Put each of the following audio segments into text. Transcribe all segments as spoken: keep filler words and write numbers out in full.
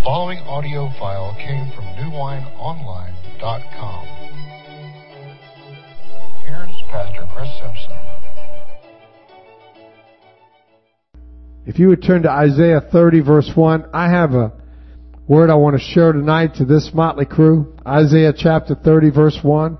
following audio file came from new wine online dot com. Here's Pastor Chris Simpson. If you would turn to Isaiah thirty, verse one, I have a word I want to share tonight to this motley crew. Isaiah chapter thirty, verse one.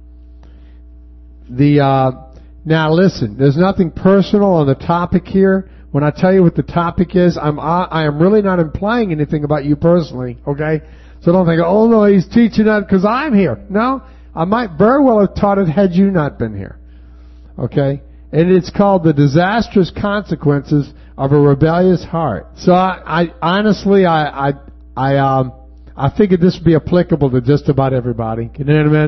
The uh, now listen, there's nothing personal on the topic here. When I tell you what the topic is, I'm I am really not implying anything about you personally, okay? So don't think, oh no, he's teaching that because I'm here. No, I might very well have taught it had you not been here, okay? And it's called the disastrous consequences of a rebellious heart. So I, I honestly, I, I, I, um, I figured this would be applicable to just about everybody. Can you hear me?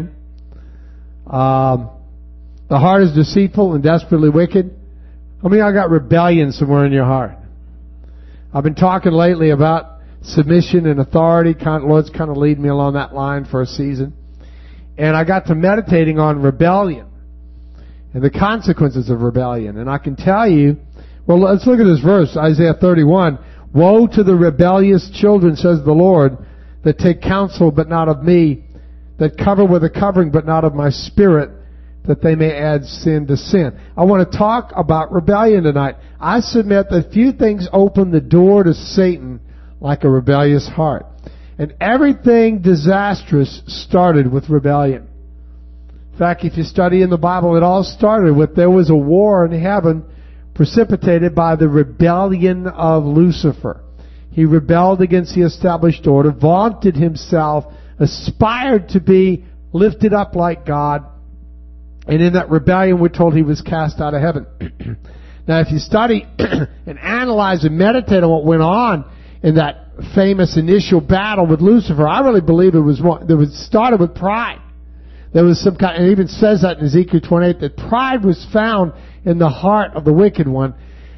Um, the heart is deceitful and desperately wicked. How many of y'all got rebellion somewhere in your heart? I've been talking lately about submission and authority. Kind of, Lord's kind of leading me along that line for a season. And I got to meditating on rebellion and the consequences of rebellion. And I can tell you, well, let's look at this verse, Isaiah thirty-one. Woe to the rebellious children, says the Lord, that take counsel but not of me, that cover with a covering but not of my spirit, that they may add sin to sin. I want to talk about rebellion tonight. I submit that few things open the door to Satan like a rebellious heart. And everything disastrous started with rebellion. In fact, if you study in the Bible, it all started with there was a war in heaven precipitated by the rebellion of Lucifer. He rebelled against the established order, vaunted himself, aspired to be lifted up like God, and in that rebellion we're told he was cast out of heaven. Now if you study and analyze and meditate on what went on in that famous initial battle with Lucifer, I really believe it was one, that was started with pride. There was some kind, and it even says that in Ezekiel twenty-eight, that pride was found in the heart of the wicked one.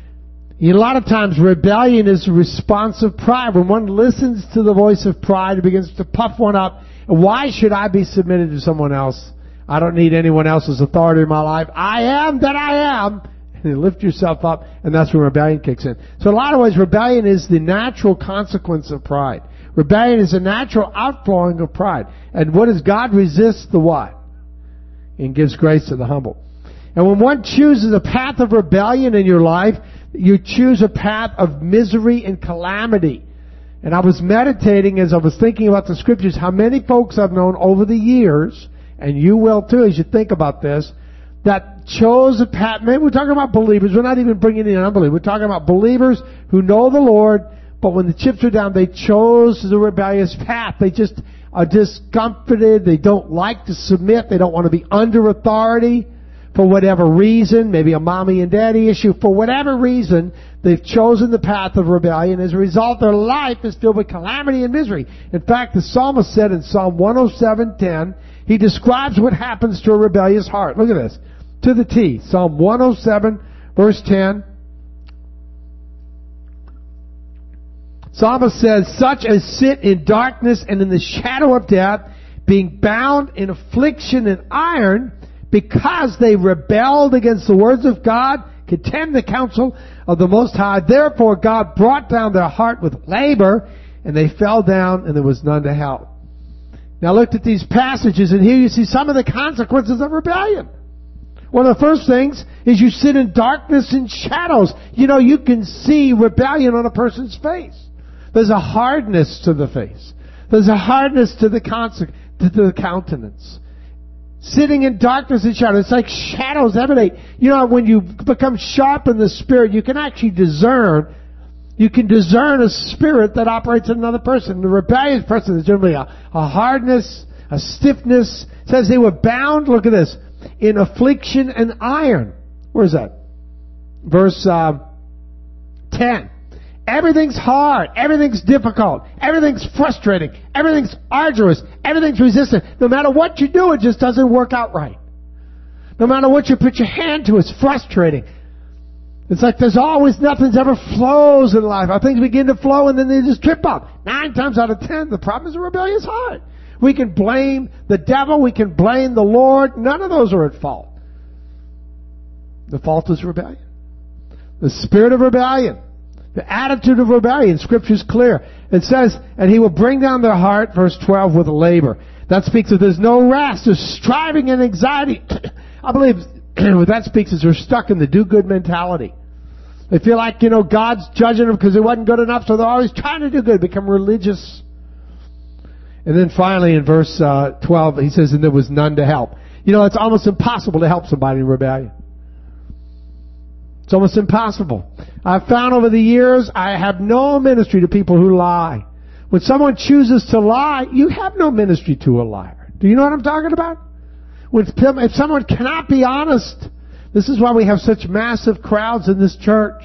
A lot of times rebellion is a response of pride. When one listens to the voice of pride, it begins to puff one up. Why should I be submitted to someone else? I don't need anyone else's authority in my life. I am that I am. And you lift yourself up, and that's when rebellion kicks in. So in a lot of ways, rebellion is the natural consequence of pride. Rebellion is a natural outflowing of pride. And what does God resist? The what? And gives grace to the humble. And when one chooses a path of rebellion in your life, you choose a path of misery and calamity. And I was meditating as I was thinking about the scriptures, how many folks I've known over the years, and you will too as you think about this, that chose a path. Maybe we're talking about believers. We're not even bringing in unbelievers. We're talking about believers who know the Lord, but when the chips are down, they chose the rebellious path. They just are discomforted. They don't like to submit. They don't want to be under authority for whatever reason. Maybe a mommy and daddy issue. For whatever reason, they've chosen the path of rebellion. As a result, their life is filled with calamity and misery. In fact, the psalmist said in Psalm one oh seven ten, he describes what happens to a rebellious heart. Look at this. To the T. Psalm one oh seven, verse ten. Psalmist says, such as sit in darkness and in the shadow of death, being bound in affliction and iron, because they rebelled against the words of God, contemned the counsel of the Most High. Therefore God brought down their heart with labor, and they fell down, and there was none to help. Now look at these passages, and here you see some of the consequences of rebellion. One of the first things is you sit in darkness and shadows. You know, you can see rebellion on a person's face. There's a hardness to the face. There's a hardness to the, conse- to the countenance. Sitting in darkness and shadows, it's like shadows emanate. You know, when you become sharp in the spirit, you can actually discern You can discern a spirit that operates in another person. The rebellious person is generally a, a hardness, a stiffness. It says they were bound, look at this, in affliction and iron. Where is that? Verse uh, ten. Everything's hard. Everything's difficult. Everything's frustrating. Everything's arduous. Everything's resistant. No matter what you do, it just doesn't work out right. No matter what you put your hand to, it's frustrating. It's like there's always nothing's ever flows in life. Our things begin to flow and then they just trip up. Nine times out of ten, the problem is a rebellious heart. We can blame the devil. We can blame the Lord. None of those are at fault. The fault is rebellion. The spirit of rebellion The attitude of rebellion, Scripture's clear. It says, and he will bring down their heart, verse twelve, with labor. That speaks of there's no rest, there's striving and anxiety. I believe what that speaks is they're stuck in the do-good mentality. They feel like, you know, God's judging them because it wasn't good enough, so they're always trying to do good, become religious. And then finally in verse uh, twelve, he says, and there was none to help. You know, it's almost impossible to help somebody in rebellion. It's almost impossible. I've found over the years, I have no ministry to people who lie. When someone chooses to lie, you have no ministry to a liar. Do you know what I'm talking about? When, if someone cannot be honest, this is why we have such massive crowds in this church.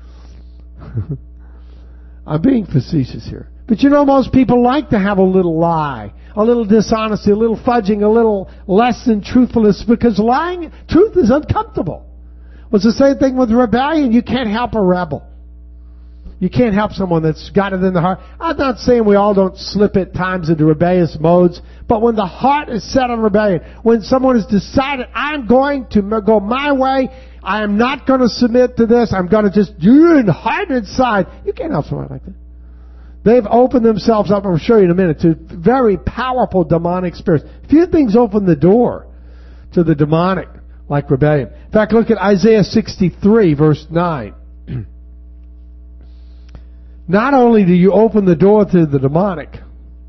I'm being facetious here. But you know, most people like to have a little lie, a little dishonesty, a little fudging, a little less than truthfulness, because lying, truth is uncomfortable. Well, it's the same thing with rebellion. You can't help a rebel. You can't help someone that's got it in the heart. I'm not saying we all don't slip at times into rebellious modes, but when the heart is set on rebellion, when someone has decided, I'm going to go my way, I am not going to submit to this, I'm going to just do and hide inside, you can't help someone like that. They've opened themselves up, I'll show you in a minute, to very powerful demonic spirits. Few things open the door to the demonic like rebellion. In fact, look at Isaiah sixty-three, verse nine. Not only do you open the door to the demonic,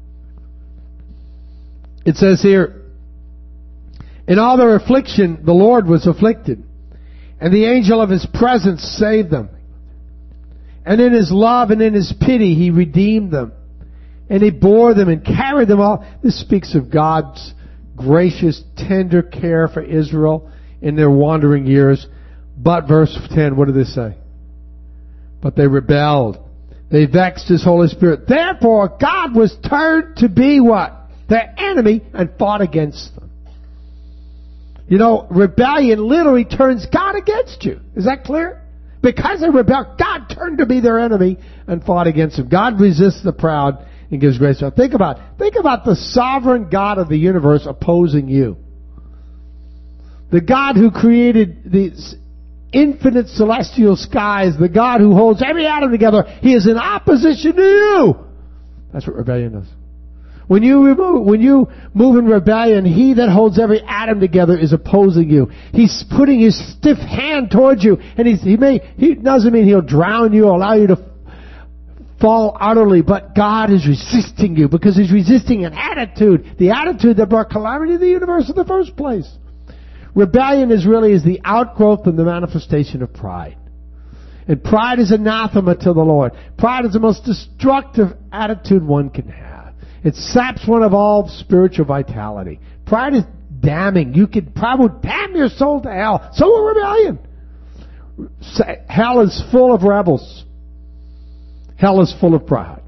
it says here, in all their affliction, the Lord was afflicted, and the angel of His presence saved them. And in His love and in His pity, He redeemed them. And He bore them and carried them all. This speaks of God's gracious, tender care for Israel in their wandering years. But verse ten, what did they say? But they rebelled. They vexed His Holy Spirit. Therefore, God was turned to be what? Their enemy, and fought against them. You know, rebellion literally turns God against you. Is that clear? Because they rebelled, God turned to be their enemy and fought against them. God resists the proud and gives grace. Now think about, think about the sovereign God of the universe opposing you. The God who created these infinite celestial skies, the God who holds every atom together, He is in opposition to you. That's what rebellion does. When you remove, when you move in rebellion, He that holds every atom together is opposing you. He's putting His stiff hand towards you, and he's, He may, He doesn't mean He'll drown you or allow you to fall utterly, but God is resisting you because He's resisting an attitude, the attitude that brought calamity to the universe in the first place. Rebellion is really is the outgrowth and the manifestation of pride. And pride is anathema to the Lord. Pride is the most destructive attitude one can have. It saps one of all spiritual vitality. Pride is damning. You could probably damn your soul to hell. So will rebellion. Hell is full of rebels. Hell is full of pride.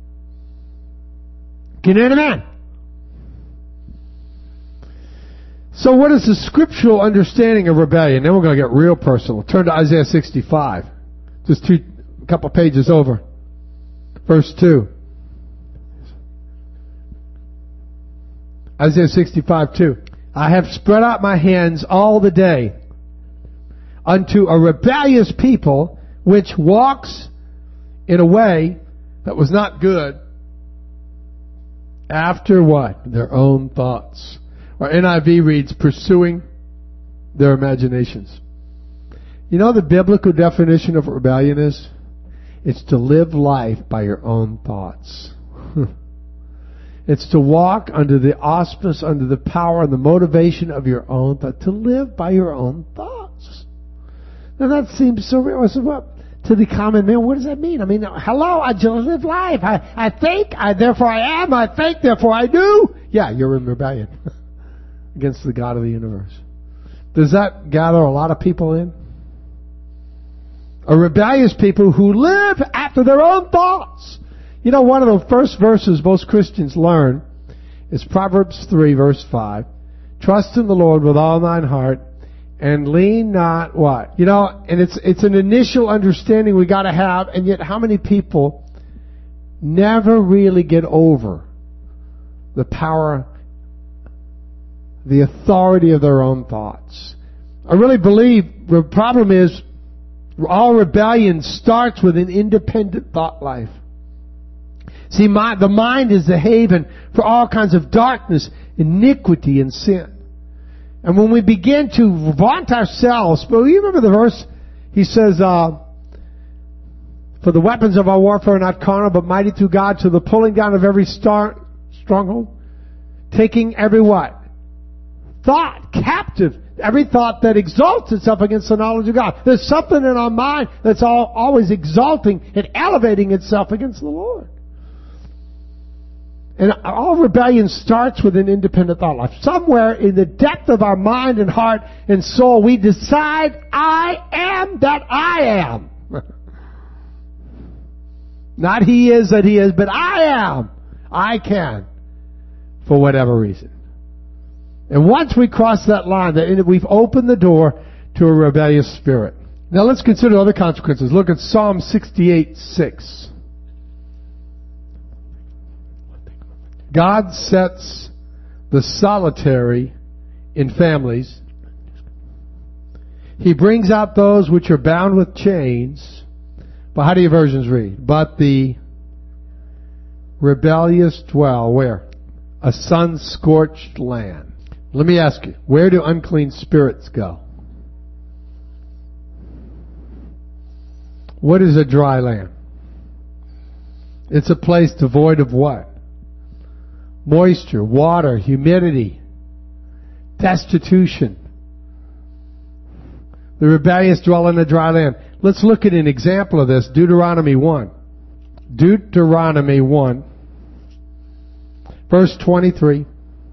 Can you hear amen? So what is the scriptural understanding of rebellion? Then we're going to get real personal. Turn to Isaiah sixty-five. Just two, a couple pages over. Verse two. Isaiah sixty-five, two. I have spread out my hands all the day unto a rebellious people which walks in a way that was not good after what? Their own thoughts. Or N I V reads, pursuing their imaginations. You know the biblical definition of rebellion is? It's to live life by your own thoughts. It's to walk under the auspice, under the power and the motivation of your own thought, to live by your own thoughts. Now that seems so real. I said, well, to the common man, what does that mean? I mean, hello, I just live life. I, I think, I therefore I am, I think, therefore I do. Yeah, you're in rebellion against the God of the universe. Does that gather a lot of people in? A rebellious people who live after their own thoughts. You know, one of the first verses most Christians learn is Proverbs three, verse five. Trust in the Lord with all thine heart, and lean not what? You know, and it's it's an initial understanding we got to have, and yet how many people never really get over the power, the authority of their own thoughts? I really believe the problem is All rebellion starts with an independent thought life. See, my, the mind is the haven for all kinds of darkness, iniquity, and sin. And when we begin to vaunt ourselves, but you remember the verse? He says, uh, for the weapons of our warfare are not carnal, but mighty through God to the pulling down of every star, stronghold, taking every what? Thought captive. Every thought that exalts itself against the knowledge of God. There's something in our mind that's all, always exalting and elevating itself against the Lord. And all rebellion starts with an independent thought life. Somewhere in the depth of our mind and heart and soul, we decide, I am that I am. Not he is that he is, but I am. I can. For whatever reason. And once we cross that line, we've opened the door to a rebellious spirit. Now let's consider other consequences. Look at Psalm sixty-eight six. God sets the solitary in families. He brings out those which are bound with chains. But how do your versions read? But the rebellious dwell where? A sun-scorched land. Let me ask you, where do unclean spirits go? What is a dry land? It's a place devoid of what? Moisture, water, humidity, destitution. The rebellious dwell in a dry land. Let's look at an example of this. Deuteronomy one. Deuteronomy one. Verse twenty-three.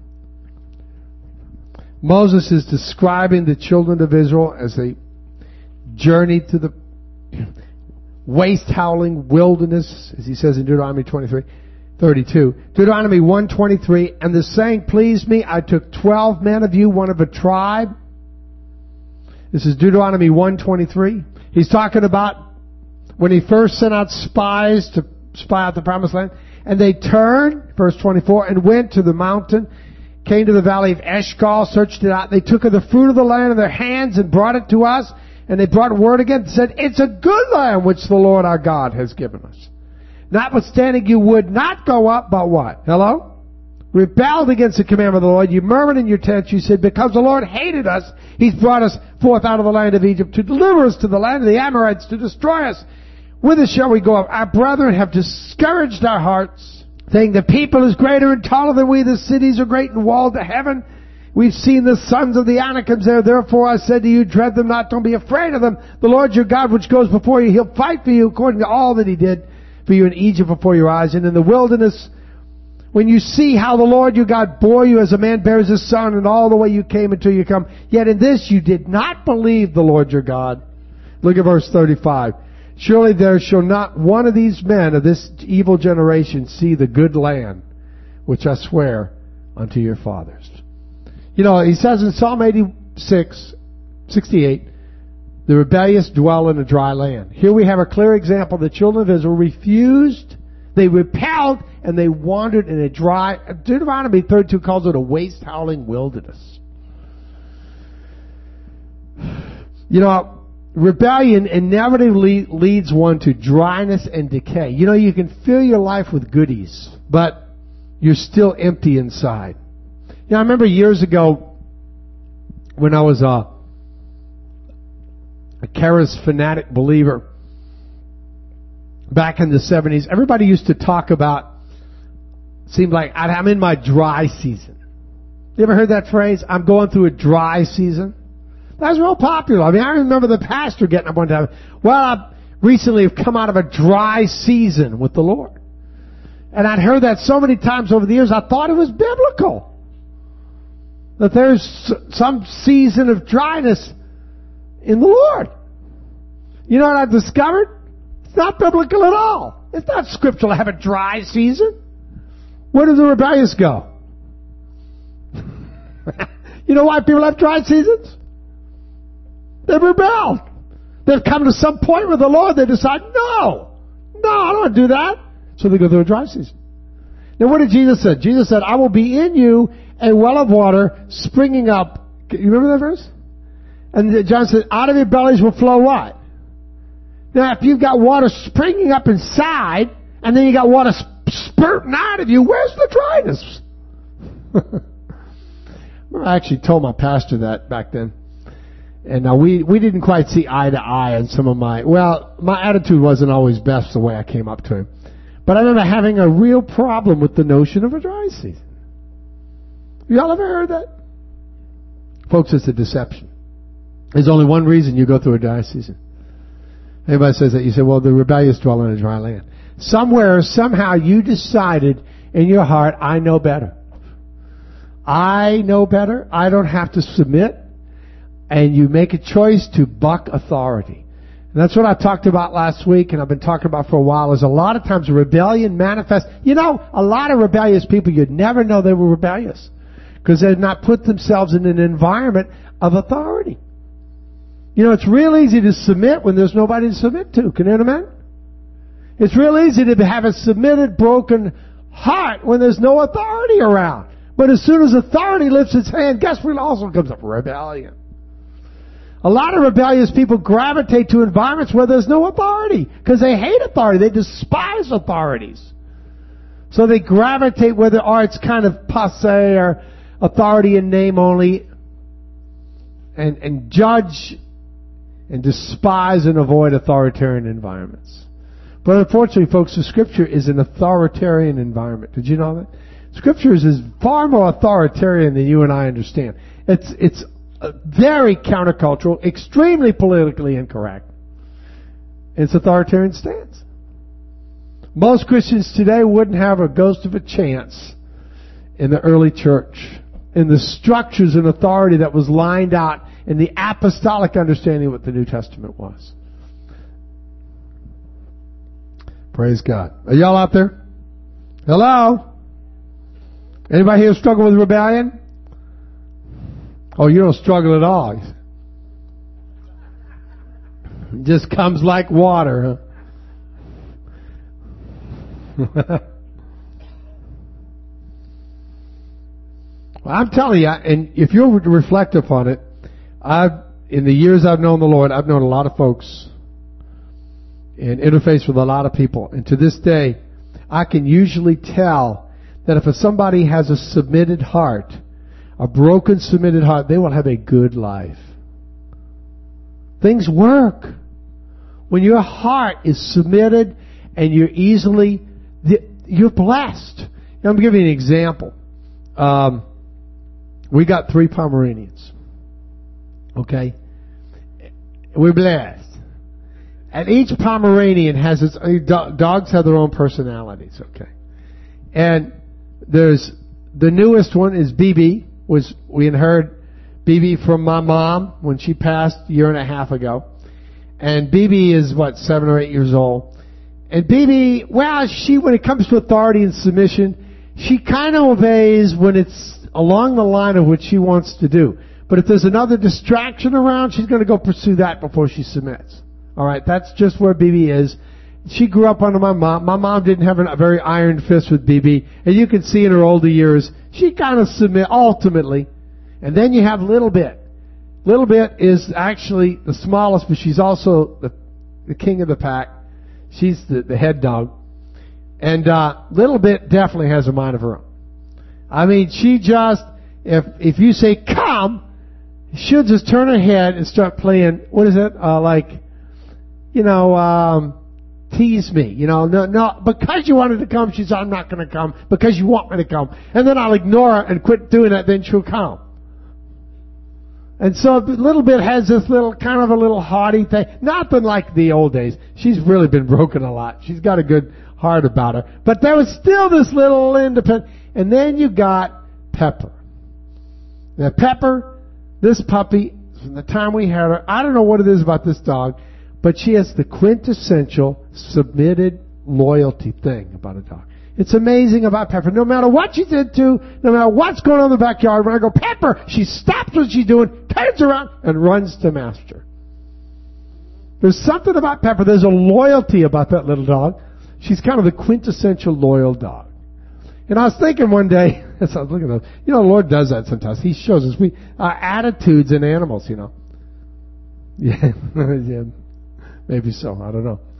Moses is describing the children of Israel as they journeyed to the waste-howling wilderness, as he says in Deuteronomy twenty-three, thirty-two. Deuteronomy one twenty-three, and the saying pleased me, I took twelve men of you, one of a tribe. This is Deuteronomy one twenty-three. He's talking about when he first sent out spies to spy out the promised land, and they turned, verse twenty-four, and went to the mountain, came to the valley of Eshcol, searched it out. They took of the fruit of the land in their hands and brought it to us. And they brought word again and said, it's a good land which the Lord our God has given us. Notwithstanding you would not go up, but what? Hello? Rebelled against the commandment of the Lord. You murmured in your tents. You said, because the Lord hated us, He's brought us forth out of the land of Egypt to deliver us to the land of the Amorites, to destroy us. Whither shall we go up? Our brethren have discouraged our hearts, saying the people is greater and taller than we. The cities are great and walled to heaven. We've seen the sons of the Anakims there. Therefore I said to you, dread them not. Don't be afraid of them. The Lord your God which goes before you, He'll fight for you according to all that He did for you in Egypt before your eyes. And in the wilderness, when you see how the Lord your God bore you as a man bears his son, and all the way you came until you come, yet in this you did not believe the Lord your God. Look at verse thirty-five. Surely there shall not one of these men of this evil generation see the good land which I swear unto your fathers. You know, he says in Psalm eighty-six, sixty-eight, the rebellious dwell in a dry land. Here we have a clear example. The children of Israel refused, they repelled, and they wandered in a dry, Deuteronomy thirty-two calls it a waste-howling wilderness. You know, rebellion inevitably leads one to dryness and decay. You know, you can fill your life with goodies, but you're still empty inside. You know, I remember years ago when I was a, a charismatic believer back in the seventies, everybody used to talk about, seemed like I'm in my dry season. You ever heard that phrase? I'm going through a dry season. That was real popular. I mean, I remember the pastor getting up one time, well, I recently have come out of a dry season with the Lord. And I'd heard that so many times over the years, I thought it was biblical. That there's some season of dryness in the Lord. You know what I've discovered? It's not biblical at all. It's not scriptural to have a dry season. Where do the rebellious go? You know why people have dry seasons? They've rebelled. They've come to some point with the Lord, they decide, no, no, I don't want to do that. So they go through a dry season. Now what did Jesus say? Jesus said, I will be in you a well of water springing up. You remember that verse? And John said, out of your bellies will flow what? Now, if you've got water springing up inside, and then you got water spurting out of you, where's the dryness? I actually told my pastor that back then. And uh, we, we didn't quite see eye to eye on some of my, well, my attitude wasn't always best the way I came up to him. But I remember having a real problem with the notion of a dry season. Y'all ever heard that? Folks, it's a deception. There's only one reason you go through a dry season. Anybody says that, you say, well, the rebellious dwell in a dry land. Somewhere, somehow you decided in your heart, I know better. I know better. I don't have to submit. And you make a choice to buck authority. And that's what I talked about last week, and I've been talking about for a while, is a lot of times rebellion manifests. You know, a lot of rebellious people, you'd never know they were rebellious, because they've not put themselves in an environment of authority. You know, it's real easy to submit when there's nobody to submit to. Can you hear amen? It's real easy to have a submitted, broken heart when there's no authority around. But as soon as authority lifts its hand, guess what also comes up? Rebellion. A lot of rebellious people gravitate to environments where there's no authority, because they hate authority. They despise authorities. So they gravitate where there are, it's kind of passe or authority in name only, and, and judge and despise and avoid authoritarian environments. But unfortunately, folks, the Scripture is an authoritarian environment. Did you know that? Scripture is far more authoritarian than you and I understand. It's, it's very countercultural, extremely politically incorrect. It's authoritarian stance. Most Christians today wouldn't have a ghost of a chance in the early church, in the structures and authority that was lined out in the apostolic understanding of what the New Testament was. Praise God. Are y'all out there? Hello? Anybody here struggle with rebellion? Oh, you don't struggle at all. It just comes like water, huh? Well, I'm telling you, and if you'll reflect upon it, I've, in the years I've known the Lord, I've known a lot of folks and interfaced with a lot of people. And to this day, I can usually tell that if somebody has a submitted heart, a broken submitted heart, they will have a good life. Things work. When your heart is submitted and you're easily, you're blessed. Now, I'm going to give you an example. Um, we got three Pomeranians. Okay? We're blessed. And each Pomeranian has its, dogs have their own personalities, okay? And there's, the newest one is B B, was, we inherited B B from my mom when she passed a year and a half ago. And B B is, what, seven or eight years old. And B B, well, she, when it comes to authority and submission, she kind of obeys when it's along the line of what she wants to do. But if there's another distraction around, she's going to go pursue that before she submits. All right, that's just where B B is. She grew up under my mom. My mom didn't have a very iron fist with B B. And you can see in her older years, she kind of submit ultimately. And then you have Little Bit. Little Bit is actually the smallest, but she's also the, the king of the pack. She's the, the head dog. And uh, Little Bit definitely has a mind of her own. I mean, she just, if if you say, come, she'll just turn her head and start playing, what is it, uh, like, you know, um, tease me. You know, no, no, because you wanted to come, she said, I'm not going to come because you want me to come. And then I'll ignore her and quit doing that, then she'll come. And so a little bit has this little, kind of a little haughty thing. Nothing like the old days. She's really been broken a lot. She's got a good heart about her. But there was still this little independent. And then you got Pepper. Now Pepper, this puppy, from the time we had her, I don't know what it is about this dog, but she has the quintessential submitted loyalty thing about a dog. It's amazing about Pepper. No matter what she's into, no matter what's going on in the backyard, when I go, Pepper, she stops what she's doing, turns around, and runs to master. There's something about Pepper. There's a loyalty about that little dog. She's kind of the quintessential loyal dog. And I was thinking one day, as I was looking at those, you know, the Lord does that sometimes. He shows us we our attitudes in animals, you know. Yeah, yeah. Maybe so. I don't know.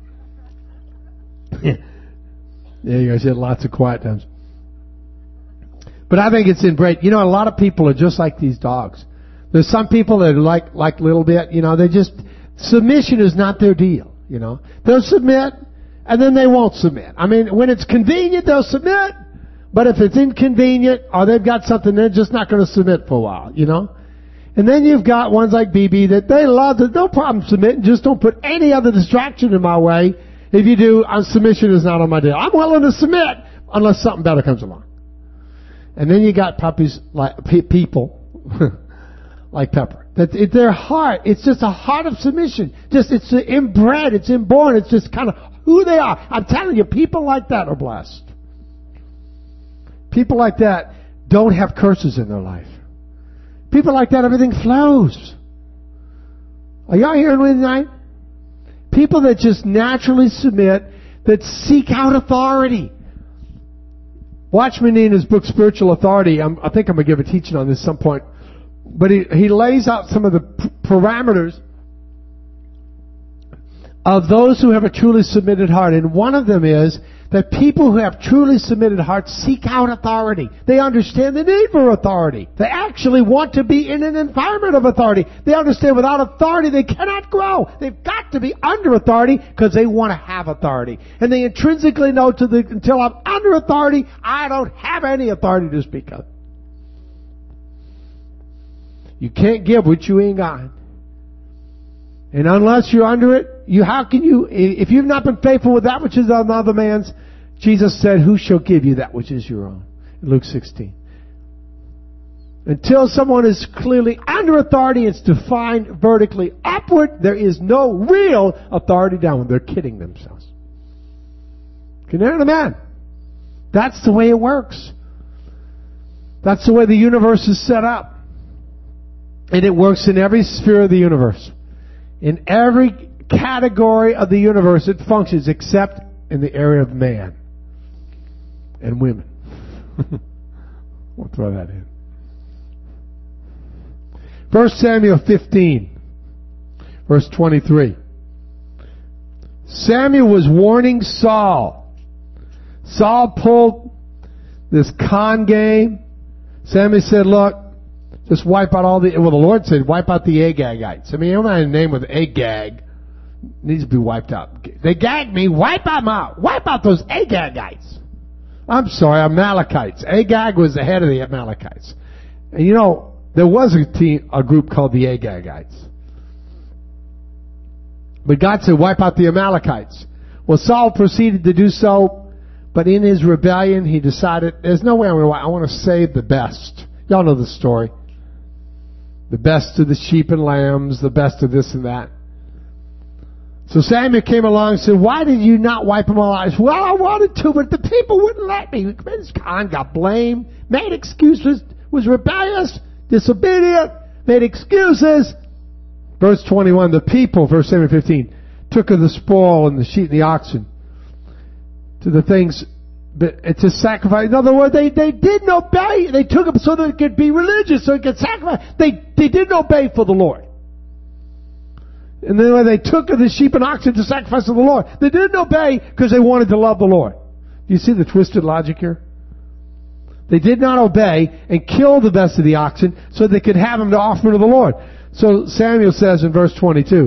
There you go. She had lots of quiet times. But I think it's inbred. You know, a lot of people are just like these dogs. There's some people that are like, like a little bit, you know, they just, submission is not their deal, you know. They'll submit, and then they won't submit. I mean, when it's convenient, they'll submit, but if it's inconvenient, or they've got something, they're just not going to submit for a while, you know. And then you've got ones like B B that they love to, no problem submitting, just don't put any other distraction in my way. If you do, uh, submission is not on my deal. I'm willing to submit unless something better comes along. And then you got puppies like pe- people like Pepper. That it, their heart, it's just a heart of submission. Just it's inbred, it's inborn, it's just kind of who they are. I'm telling you, people like that are blessed. People like that don't have curses in their life. People like that, everything flows. Are y'all hearing me tonight? People that just naturally submit, that seek out authority. Watchman Nee in his book Spiritual Authority, I'm, I think I'm going to give a teaching on this at some point, but he, he lays out some of the p- parameters of those who have a truly submitted heart. And one of them is that people who have truly submitted hearts seek out authority. They understand the need for authority. They actually want to be in an environment of authority. They understand without authority they cannot grow. They've got to be under authority because they want to have authority. And they intrinsically know to the, until I'm under authority, I don't have any authority to speak of. You can't give what you ain't got. And unless you're under it, you how can you, if you've not been faithful with that which is another man's, Jesus said, who shall give you that which is your own? In Luke sixteen. Until someone is clearly under authority, it's defined vertically upward, there is no real authority downward. They're kidding themselves. Can you hear the man? That's the way it works. That's the way the universe is set up. And it works in every sphere of the universe. In every category of the universe it functions except in the area of man and women. We'll throw that in. First Samuel fifteen, verse twenty-three. Samuel was warning Saul. Saul pulled this con game. Samuel said, look, just wipe out all the, well, the Lord said, wipe out the Agagites. I mean, you don't have a name with Agag. It needs to be wiped out. They gagged me, wipe them out. Wipe out those Agagites. I'm sorry, Amalekites. Agag was the head of the Amalekites. And you know, there was a team, a group called the Agagites. But God said, wipe out the Amalekites. Well, Saul proceeded to do so, but in his rebellion, he decided, there's no way I'm going to, I want to save the best. Y'all know the story. The best of the sheep and lambs, the best of this and that. So Samuel came along and said, why did you not wipe them all out? I said, well, I wanted to, but the people wouldn't let me. This Khan got blamed, made excuses, was rebellious, disobedient, made excuses. Verse twenty-one, the people, verse Samuel fifteen, took of the spoil and the sheep and the oxen to the things to sacrifice. In other words, they, they didn't obey. They took them so that it could be religious, so it could sacrifice. They, they didn't obey for the Lord. And then when they took of the sheep and oxen to sacrifice to the Lord, they didn't obey because they wanted to love the Lord. Do you see the twisted logic here? They did not obey and kill the best of the oxen so they could have them to offer to the Lord. So Samuel says in verse twenty-two,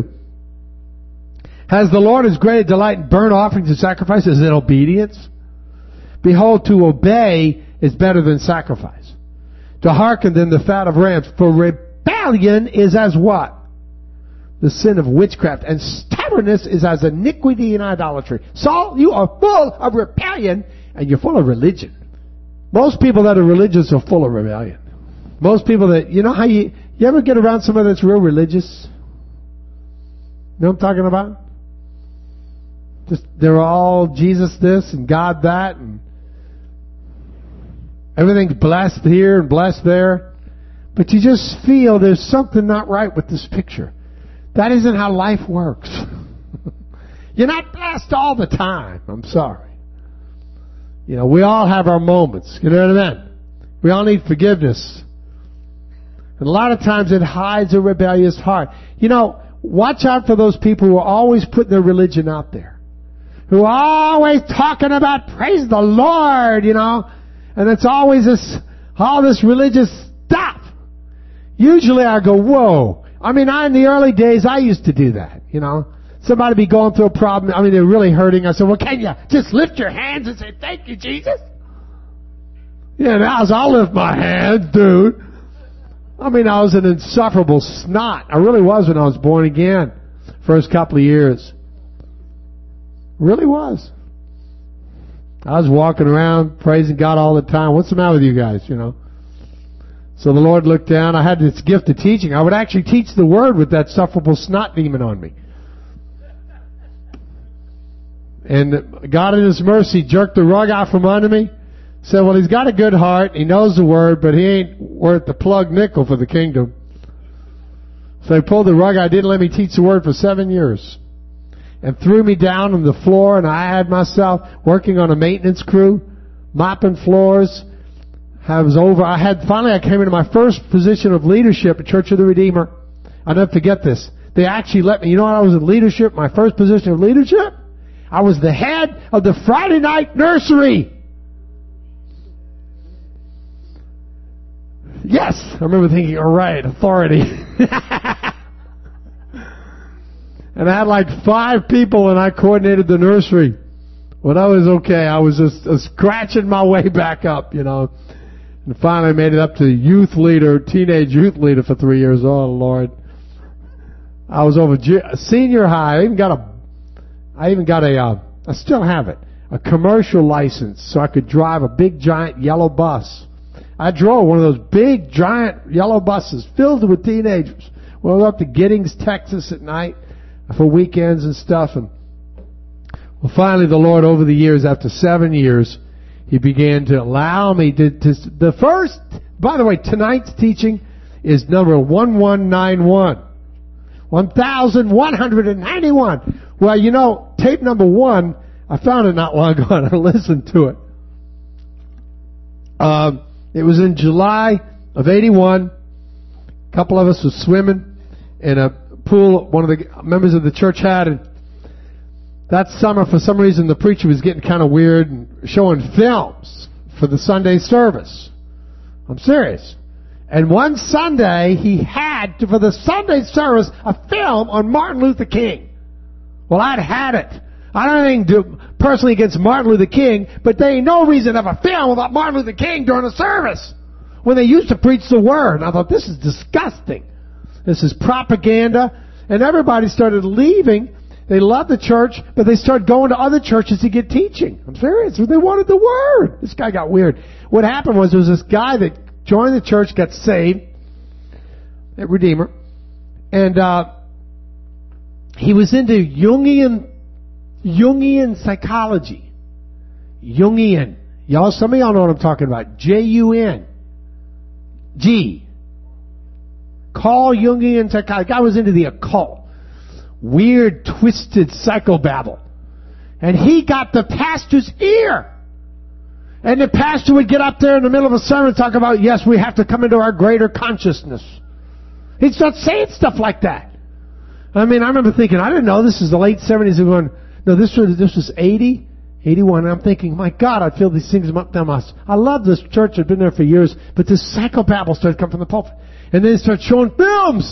has the Lord as great a delight in burnt offerings and sacrifices as in obedience? Behold, to obey is better than sacrifice. To hearken than the fat of rams. For rebellion is as what? The sin of witchcraft. And stubbornness is as iniquity and idolatry. Saul, you are full of rebellion and you're full of religion. Most people that are religious are full of rebellion. Most people that, you know how you, you ever get around somebody that's real religious? You know what I'm talking about? Just, they're all Jesus this and God that and everything's blessed here and blessed there. But you just feel there's something not right with this picture. That isn't how life works. You're not blessed all the time. I'm sorry. You know, we all have our moments. You know what I mean? We all need forgiveness. And a lot of times it hides a rebellious heart. You know, watch out for those people who are always putting their religion out there. Who are always talking about praise the Lord, you know. And it's always this, all this religious stuff. Usually I go, whoa. I mean, I, in the early days, I used to do that, you know. Somebody be going through a problem. I mean, they're really hurting. I said, well, can you just lift your hands and say, thank you, Jesus? Yeah, now I'll lift my hands, dude. I mean, I was an insufferable snot. I really was when I was born again. First couple of years. Really was. I was walking around praising God all the time. What's the matter with you guys, you know? So the Lord looked down. I had this gift of teaching. I would actually teach the Word with that sufferable snot demon on me. And God in His mercy jerked the rug out from under me. Said, well, he's got a good heart. He knows the Word, but he ain't worth the plug nickel for the kingdom. So he pulled the rug out. Didn't let me teach the Word for seven years. And threw me down on the floor, and I had myself working on a maintenance crew, mopping floors. I was over. I had, finally I came into my first position of leadership at Church of the Redeemer. I'll never forget this. They actually let me, you know what I was in leadership, my first position of leadership? I was the head of the Friday night nursery. Yes, I remember thinking, all right, authority. And I had like five people, and I coordinated the nursery. Well, that was okay. I was just uh, scratching my way back up, you know. And finally made it up to youth leader, teenage youth leader for three years. Oh, Lord. I was over senior high. I even got a, I even got a, uh, I still have it, a commercial license so I could drive a big giant yellow bus. I drove one of those big, giant yellow buses filled with teenagers. We went up to Giddings, Texas at night for weekends and stuff. And well, finally, the Lord, over the years, after seven years, He began to allow me to, to the first, by the way, tonight's teaching is number one one nine one. one thousand one hundred ninety-one. Well, you know, tape number one, I found it not long ago, and I listened to it. Um... It was in July of eighty-one. A couple of us were swimming in a pool one of the members of the church had. And that summer, for some reason, the preacher was getting kind of weird and showing films for the Sunday service. I'm serious. And one Sunday, he had, to, for the Sunday service, a film on Martin Luther King. Well, I'd had it. I don't have anything to do personally against Martin Luther King, but there ain't no reason to have a film about Martin Luther King during a service when they used to preach the Word. And I thought, this is disgusting. This is propaganda. And everybody started leaving. They loved the church, but they started going to other churches to get teaching. I'm serious. They wanted the Word. This guy got weird. What happened was there was this guy that joined the church, got saved at Redeemer, and uh, he was into Jungian Jungian psychology. Jungian. Y'all, some of y'all know what I'm talking about. J U N. G. Carl Jungian psychology. The guy was into the occult. Weird, twisted psychobabble. And he got the pastor's ear. And the pastor would get up there in the middle of a sermon and talk about, yes, we have to come into our greater consciousness. He'd start saying stuff like that. I mean, I remember thinking, I didn't know this is the late seventies. I'm going, no, this was, this was eighty, eighty-one. And I'm thinking, my God, I feel these things up down my... I love this church. I've been there for years. But this psychobabble started coming from the pulpit. And then they started showing films.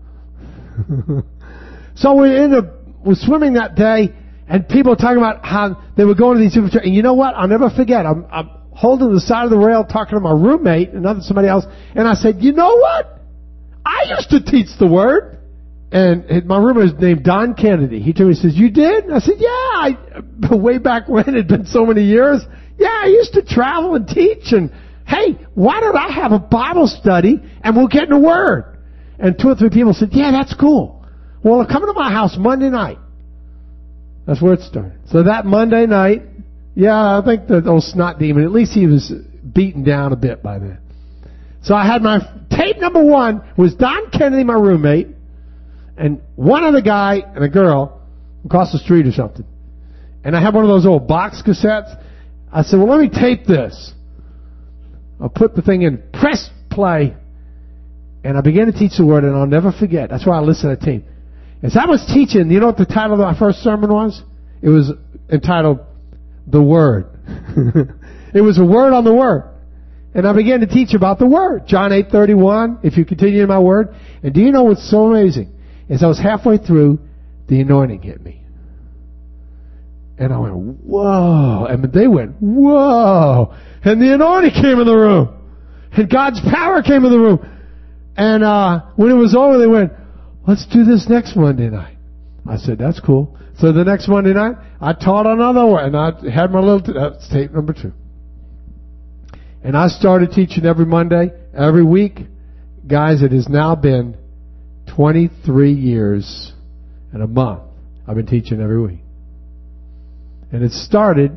So we ended up we're swimming that day, and people were talking about how they were going to these different churches. And you know what? I'll never forget. I'm, I'm holding the side of the rail talking to my roommate, another somebody else, and I said, you know what? I used to teach the Word. And my roommate was named Don Kennedy. He told me, he says, you did? And I said, yeah, I, way back when, it had been so many years. Yeah, I used to travel and teach. And, hey, why don't I have a Bible study and we'll get in the Word? And two or three people said, yeah, that's cool. Well, come to my house Monday night. That's where it started. So that Monday night, yeah, I think the old snot demon, at least he was beaten down a bit by then. So I had my tape number one was Don Kennedy, my roommate, and one other guy and a girl across the street or something. And I had one of those old box cassettes. I said, well, let me tape this. I'll put the thing in, press play, and I began to teach the Word, and I'll never forget. That's why I listen to the tape. As I was teaching, you know what the title of my first sermon was? It was entitled, The Word. It was a word on the Word. And I began to teach about the Word. John eight thirty-one, if you continue in my Word. And do you know what's so amazing? As I was halfway through, the anointing hit me. And I went, whoa. And they went, whoa. And the anointing came in the room. And God's power came in the room. And uh when it was over, they went, let's do this next Monday night. I said, that's cool. So the next Monday night, I taught another one. And I had my little, t- that's tape number two. And I started teaching every Monday, every week. Guys, it has now been twenty-three years and a month I've been teaching every week. And it started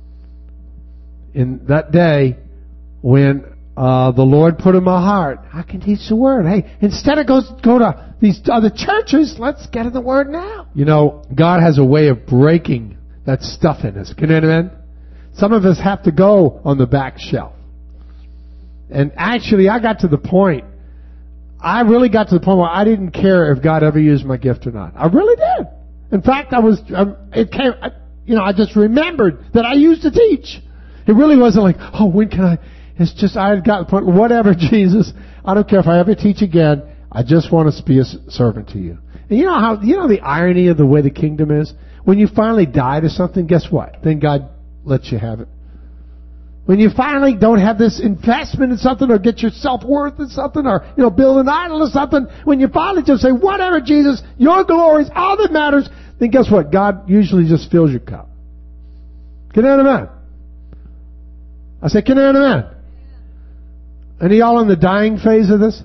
in that day when uh the Lord put in my heart, I can teach the Word. Hey, instead of go, go to these other churches, let's get in the Word now. You know, God has a way of breaking that stuff in us. Can you amen? Some of us have to go on the back shelf. And actually, I got to the point, I really got to the point where I didn't care if God ever used my gift or not. I really did. In fact, I was, um, it came, I, you know, I just remembered that I used to teach. It really wasn't like, oh, when can I, it's just, I had gotten to the point, whatever, Jesus, I don't care if I ever teach again, I just want to be a servant to you. And you know how, you know the irony of the way the kingdom is? When you finally die to something, guess what? Then God lets you have it. When you finally don't have this investment in something or get your self-worth in something or, you know, build an idol or something, when you finally just say, whatever, Jesus, your glory is all that matters, then guess what? God usually just fills your cup. Can you amen? I said, can you amen? Any of y'all in the dying phase of this?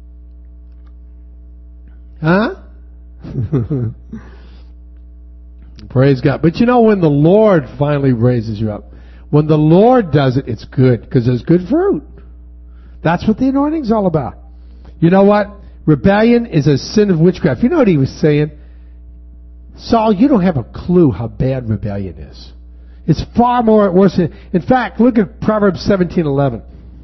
Huh? Praise God. But you know, when the Lord finally raises you up, when the Lord does it, it's good, because there's good fruit. That's what the anointing's all about. You know what? Rebellion is a sin of witchcraft. You know what he was saying? Saul, you don't have a clue how bad rebellion is. It's far more worse than... In fact, look at Proverbs seventeen eleven.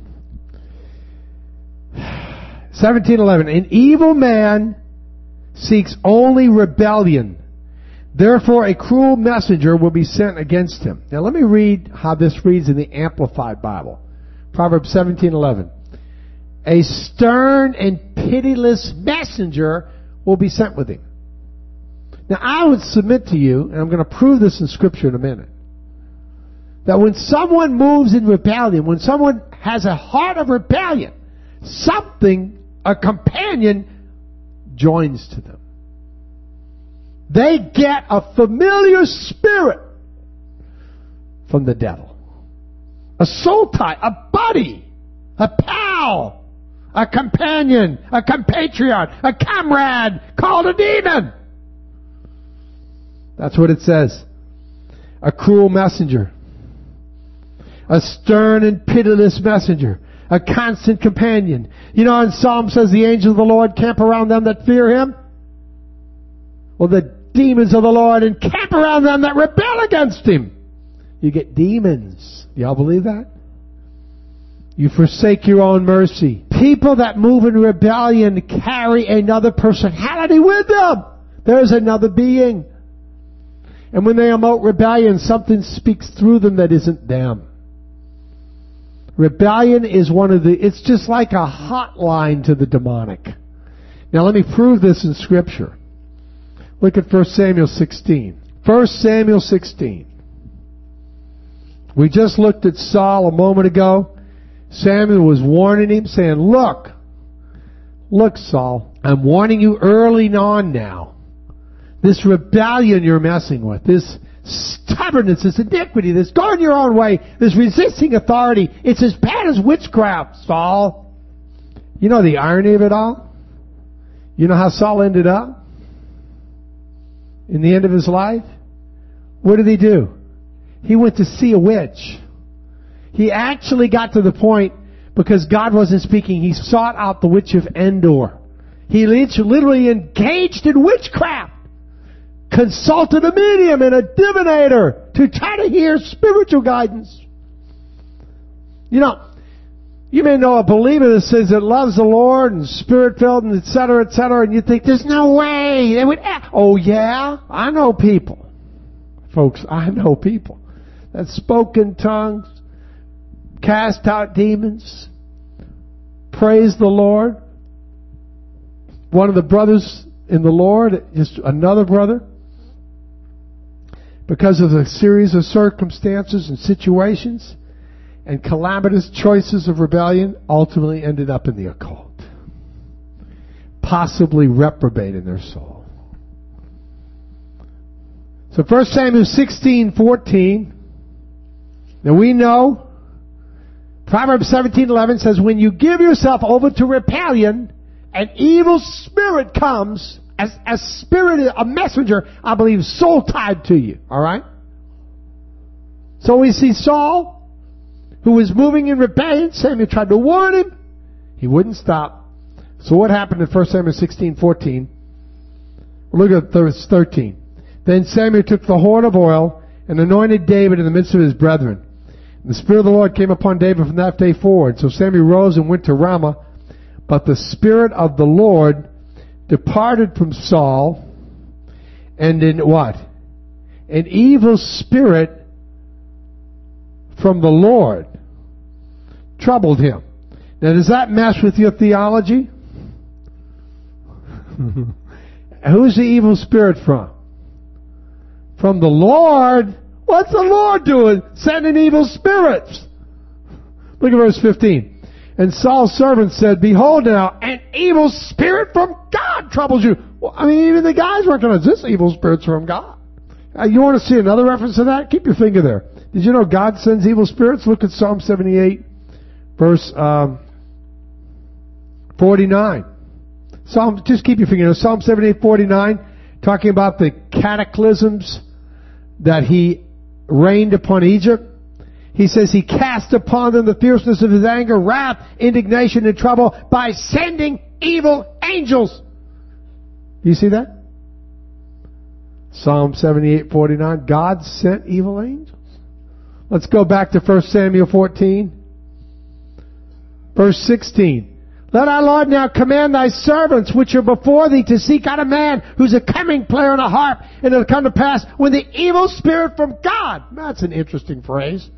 seventeen eleven. An evil man seeks only rebellion. Therefore, a cruel messenger will be sent against him. Now, let me read how this reads in the Amplified Bible. Proverbs seventeen eleven. A stern and pitiless messenger will be sent with him. Now, I would submit to you, and I'm going to prove this in Scripture in a minute, that when someone moves in rebellion, when someone has a heart of rebellion, something, a companion, joins to them. They get a familiar spirit from the devil. A soul tie, a buddy, a pal, a companion, a compatriot, a comrade called a demon. That's what it says. A cruel messenger. A stern and pitiless messenger. A constant companion. You know, in Psalm says the angels of the Lord camp around them that fear Him. Well, the demons of the Lord encamp around them that rebel against Him. You get demons. Y'all believe that? You forsake your own mercy. People that move in rebellion carry another personality with them. There's another being. And when they emote rebellion, something speaks through them that isn't them. Rebellion is one of the, it's just like a hotline to the demonic. Now let me prove this in Scripture. Look at First Samuel sixteen. First Samuel sixteen. We just looked at Saul a moment ago. Samuel was warning him, saying, look, look, Saul, I'm warning you early on now. This rebellion you're messing with, this stubbornness, this iniquity, this going your own way, this resisting authority, it's as bad as witchcraft, Saul. You know the irony of it all? You know how Saul ended up? In the end of his life? What did he do? He went to see a witch. He actually got to the point, because God wasn't speaking, he sought out the witch of Endor. He literally engaged in witchcraft. Consulted a medium and a divinator to try to hear spiritual guidance. You know, You may know a believer that says it loves the Lord and Spirit-filled and et cetera, et cetera, and you think, there's no way they would act. Oh yeah? I know people. Folks, I know people that spoke in tongues, cast out demons, praise the Lord. One of the brothers in the Lord, just another brother, because of a series of circumstances and situations and calamitous choices of rebellion, ultimately ended up in the occult, possibly reprobating their soul. So First Samuel sixteen fourteen. Now we know Proverbs seventeen eleven says, when you give yourself over to rebellion, an evil spirit comes, as a spirit, a messenger, I believe, soul tied to you. All right? So we see Saul, who was moving in rebellion. Samuel tried to warn him. He wouldn't stop. So what happened in First Samuel sixteen fourteen? Look at verse thirteen. Then Samuel took the horn of oil and anointed David in the midst of his brethren. And the Spirit of the Lord came upon David from that day forward. So Samuel rose and went to Ramah. But the Spirit of the Lord departed from Saul. And in what? An evil spirit from the Lord troubled him. Now, does that mess with your theology? Who's the evil spirit from? From the Lord. What's the Lord doing? Sending evil spirits. Look at verse fifteen. And Saul's servant said, behold now, an evil spirit from God troubles you. Well, I mean, even the guys recognize this evil spirit's from God. Uh, you want to see another reference to that? Keep your finger there. Did you know God sends evil spirits? Look at Psalm seventy-eight, verse um, forty-nine. Psalm, just keep your finger there. Psalm seventy-eight, forty-nine, talking about the cataclysms that he rained upon Egypt. He says he cast upon them the fierceness of his anger, wrath, indignation, and trouble by sending evil angels. Do you see that? Psalm seventy-eight, forty-nine. God sent evil angels. Let's go back to First Samuel fourteen. Verse sixteen. Let our Lord now command thy servants which are before thee to seek out a man who's a coming player on a harp, and it'll come to pass when the evil spirit from God, that's an interesting phrase,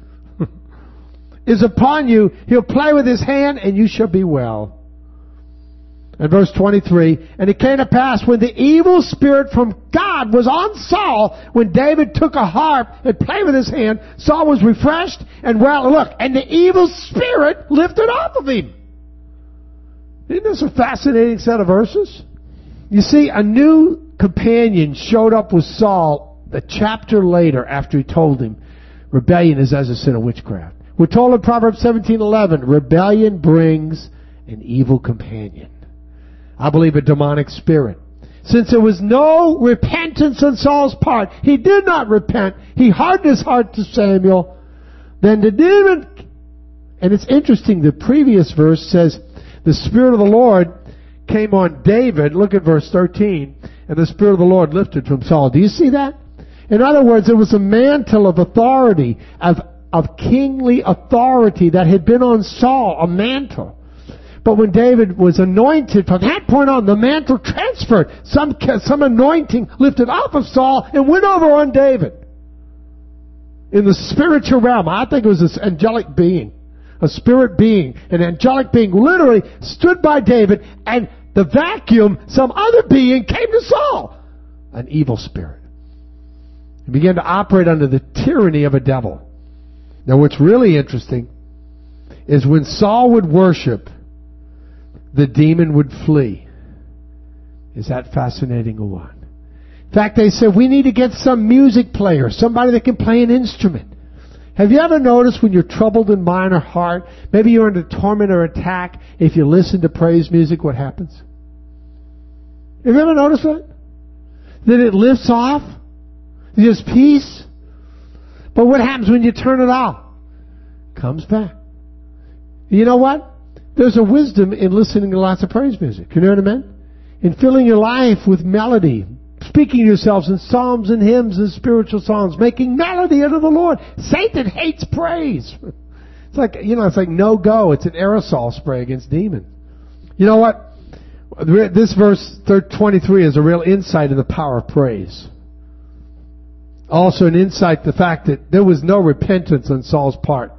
is upon you, he'll play with his hand and you shall be well. And verse twenty-three, and it came to pass when the evil spirit from God was on Saul, when David took a harp and played with his hand, Saul was refreshed and well. Look, and the evil spirit lifted off of him. Isn't this a fascinating set of verses? You see, a new companion showed up with Saul a chapter later after he told him rebellion is as a sin of witchcraft. We're told in Proverbs seventeen eleven, rebellion brings an evil companion. I believe a demonic spirit. Since there was no repentance on Saul's part, he did not repent. He hardened his heart to Samuel. Then the demon, and it's interesting, the previous verse says, the Spirit of the Lord came on David. Look at verse thirteen. And the Spirit of the Lord lifted from Saul. Do you see that? In other words, it was a mantle of authority, of, of kingly authority that had been on Saul, a mantle. But when David was anointed, from that point on, the mantle transferred. Some, some anointing lifted off of Saul and went over on David. In the spiritual realm, I think it was this angelic being. A spirit being, an angelic being, literally stood by David, and the vacuum, some other being, came to Saul. An evil spirit. He began to operate under the tyranny of a devil. Now what's really interesting is when Saul would worship, the demon would flee. Is that fascinating or what? In fact, they said, we need to get some music player, somebody that can play an instrument. Have you ever noticed when you're troubled in mind or heart, maybe you're under torment or attack, if you listen to praise music, what happens? Have you ever noticed that? That it lifts off? There's peace? But what happens when you turn it off? Comes back. You know what? There's a wisdom in listening to lots of praise music. You know what I mean? In filling your life with melody, speaking to yourselves in psalms and hymns and spiritual songs, making melody unto the Lord. Satan hates praise. It's like, you know, it's like no go. It's an aerosol spray against demons. You know what? This verse twenty-three is a real insight in the power of praise. Also an insight the fact that there was no repentance on Saul's part.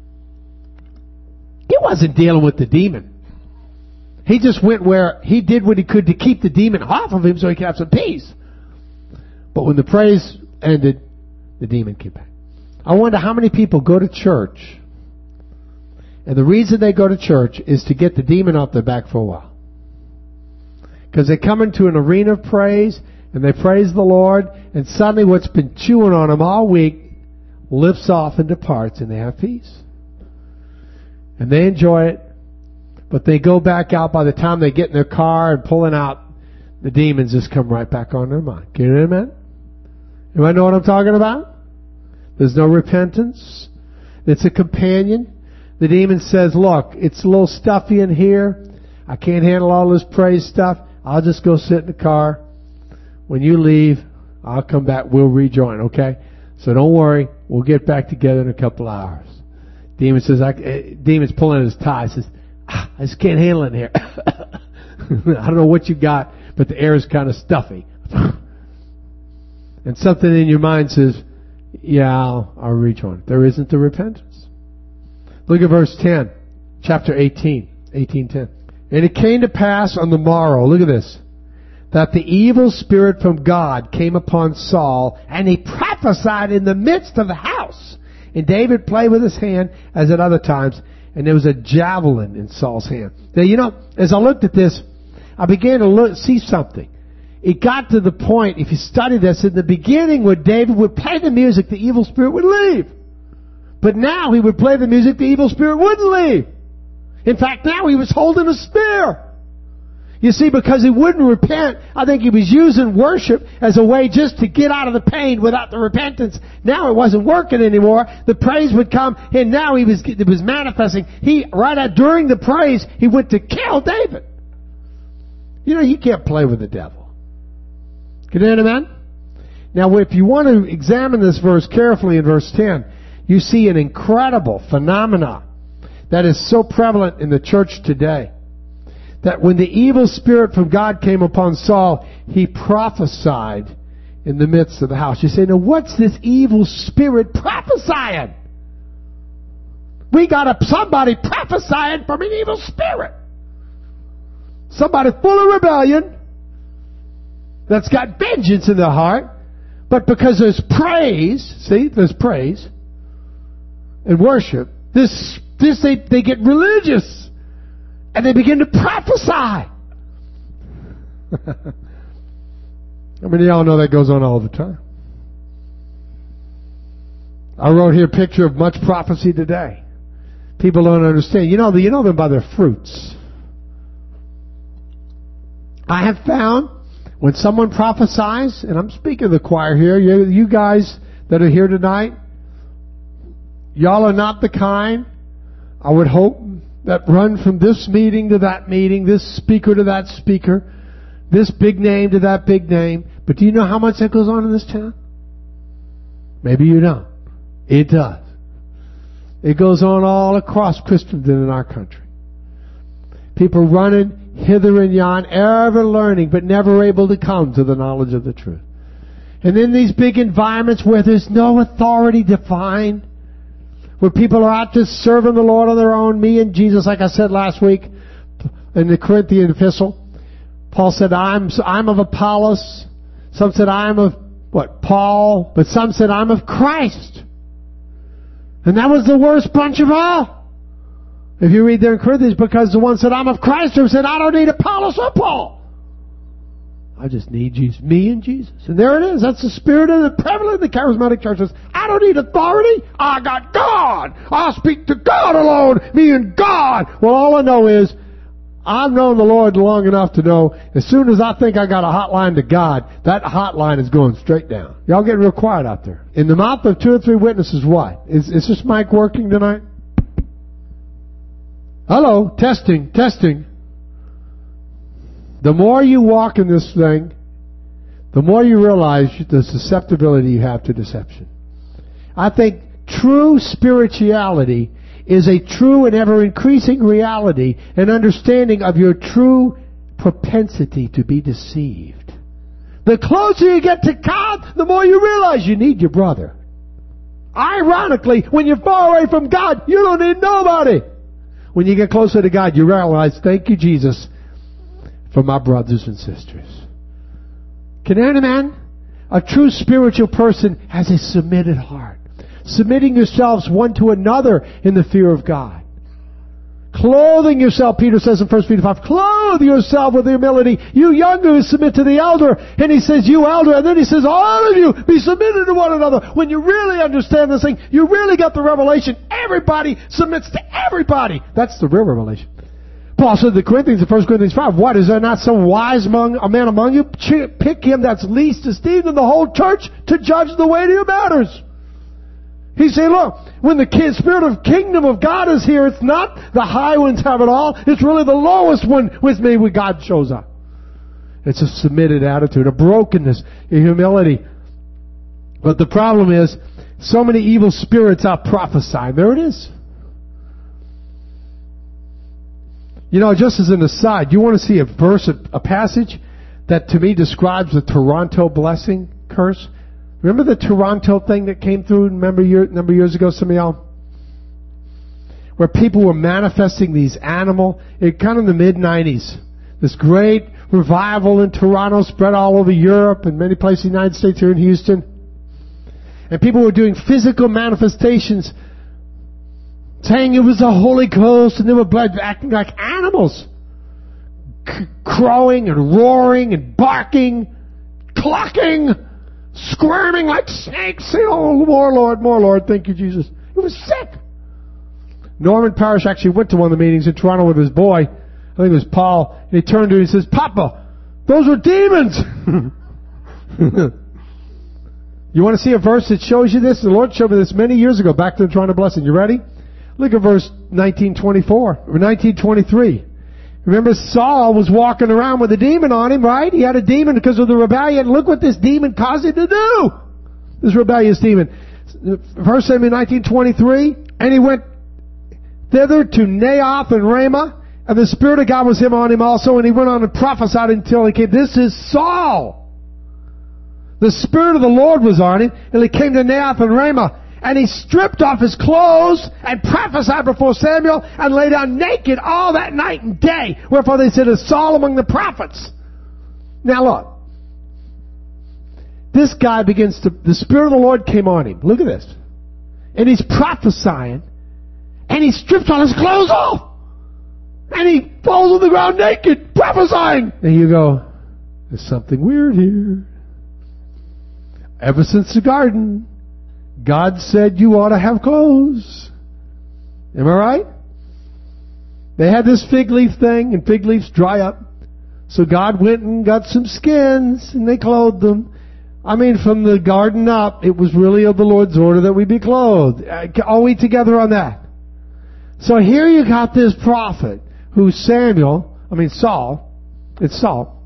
He wasn't dealing with the demon. He just went where he did what he could to keep the demon off of him so he could have some peace. But when the praise ended, the demon came back. I wonder how many people go to church, and the reason they go to church is to get the demon off their back for a while. Because they come into an arena of praise, and they praise the Lord, and suddenly what's been chewing on them all week lifts off and departs, and they have peace. And they enjoy it, but they go back out. By the time they get in their car and pulling out, the demons just come right back on their mind. Can you hear amen? Anybody know what I'm talking about? There's no repentance. It's a companion. The demon says, look, it's a little stuffy in here. I can't handle all this praise stuff. I'll just go sit in the car. When you leave, I'll come back. We'll rejoin, okay? So don't worry. We'll get back together in a couple of hours. Demon says, I, uh, demon's pulling his tie. Says, ah, I just can't handle it in here. I don't know what you got, but the air is kind of stuffy. And something in your mind says, yeah, I'll, I'll rejoin. There isn't the repentance. Look at verse ten, chapter eighteen, eighteen ten. And it came to pass on the morrow, look at this, that the evil spirit from God came upon Saul, and he prophesied in the midst of the house. And David played with his hand as at other times, and there was a javelin in Saul's hand. Now, you know, as I looked at this, I began to look, see something. It got to the point, if you study this, in the beginning when David would play the music, the evil spirit would leave. But now he would play the music, the evil spirit wouldn't leave. In fact, now he was holding a spear. You see, because he wouldn't repent, I think he was using worship as a way just to get out of the pain without the repentance. Now it wasn't working anymore. The praise would come, and now he was, it was manifesting. He, right at, during the praise, he went to kill David. You know, you can't play with the devil. Can you hear an amen? Now, if you want to examine this verse carefully in verse ten, you see an incredible phenomena that is so prevalent in the church today. That when the evil spirit from God came upon Saul, he prophesied in the midst of the house. You say, now what's this evil spirit prophesying? We got a, somebody prophesying from an evil spirit. Somebody full of rebellion that's got vengeance in their heart, but because there's praise, see, there's praise and worship, this, this they, they get religious. And they begin to prophesy. How many of y'all know that goes on all the time? I wrote here a picture of much prophecy today. People don't understand. You know, you know them by their fruits. I have found when someone prophesies, and I'm speaking to the choir here, you, you guys that are here tonight, y'all are not the kind, I would hope, that run from this meeting to that meeting, this speaker to that speaker, this big name to that big name. But do you know how much that goes on in this town? Maybe you don't. It does. It goes on all across Christendom in our country. People running hither and yon, ever learning, but never able to come to the knowledge of the truth. And in these big environments where there's no authority defined, where people are out just serving the Lord on their own, me and Jesus, like I said last week in the Corinthian epistle. Paul said, I'm, I'm of Apollos. Some said, I'm of, what, Paul. But some said, I'm of Christ. And that was the worst bunch of all. If you read there in Corinthians, because the one said, I'm of Christ, or said, I don't need Apollos or Paul. I just need Jesus, me and Jesus. And there it is. That's the spirit of the prevalent in the charismatic churches. I don't need authority. I got God. I'll speak to God alone. Me and God. Well, all I know is I've known the Lord long enough to know as soon as I think I got a hotline to God, that hotline is going straight down. Y'all getting real quiet out there. In the mouth of two or three witnesses, what? Is, is this mic working tonight? Hello? Testing. Testing. The more you walk in this thing, the more you realize the susceptibility you have to deception. I think true spirituality is a true and ever-increasing reality, an understanding of your true propensity to be deceived. The closer you get to God, the more you realize you need your brother. Ironically, when you're far away from God, you don't need nobody. When you get closer to God, you realize, thank you, Jesus, for my brothers and sisters. Can any man? A true spiritual person has a submitted heart. Submitting yourselves one to another in the fear of God. Clothing yourself, Peter says in First Peter five, clothe yourself with humility. You younger, submit to the elder. And he says, you elder. And then he says, all of you, be submitted to one another. When you really understand this thing, you really got the revelation. Everybody submits to everybody. That's the real revelation. Paul said to the Corinthians in First Corinthians five, what, is there not some wise among, a man among you? Pick him that's least esteemed in the whole church to judge the weightier matters. He said, look, when the spirit of kingdom of God is here, it's not the high ones have it all. It's really the lowest one with me when God shows up. It's a submitted attitude, a brokenness, a humility. But the problem is, so many evil spirits out prophesying. There it is. You know, just as an aside, you want to see a verse, a passage that to me describes the Toronto blessing curse? Remember the Toronto thing that came through, remember a number of years ago, some of y'all? Where people were manifesting these animal, it kind of in the mid nineties. This great revival in Toronto spread all over Europe and many places in the United States, here in Houston. And people were doing physical manifestations, saying it was the Holy Ghost, and they were acting like animals. C- crowing and roaring and barking, clucking, squirming like snakes, saying, oh, more Lord, more Lord, thank you, Jesus. He was sick. Norman Parrish actually went to one of the meetings in Toronto with his boy. I think it was Paul. And he turned to him and he says, Papa, those were demons. You want to see a verse that shows you this? The Lord showed me this many years ago, back to the Toronto blessing. You ready? Look at verse nineteen twenty-four, or nineteen twenty-three. Remember, Saul was walking around with a demon on him, right? He had a demon because of the rebellion. Look what this demon caused him to do. This rebellious demon. Verse nineteen twenty-three, and he went thither to Naioth and Ramah, and the Spirit of God was him on him also, and he went on and prophesied until he came. This is Saul. The Spirit of the Lord was on him, and he came to Naioth and Ramah. And he stripped off his clothes and prophesied before Samuel and lay down naked all that night and day. Wherefore they said, is Saul among the prophets? Now look. This guy begins to, the Spirit of the Lord came on him. Look at this. And he's prophesying. And he strips all his clothes off. And he falls on the ground naked, prophesying. And you go, there's something weird here. Ever since the garden, God said you ought to have clothes. Am I right? They had this fig leaf thing, and fig leaves dry up. So God went and got some skins, and they clothed them. I mean, from the garden up, it was really of the Lord's order that we be clothed. Are we together on that? So here you got this prophet, who's Samuel, I mean Saul, it's Saul,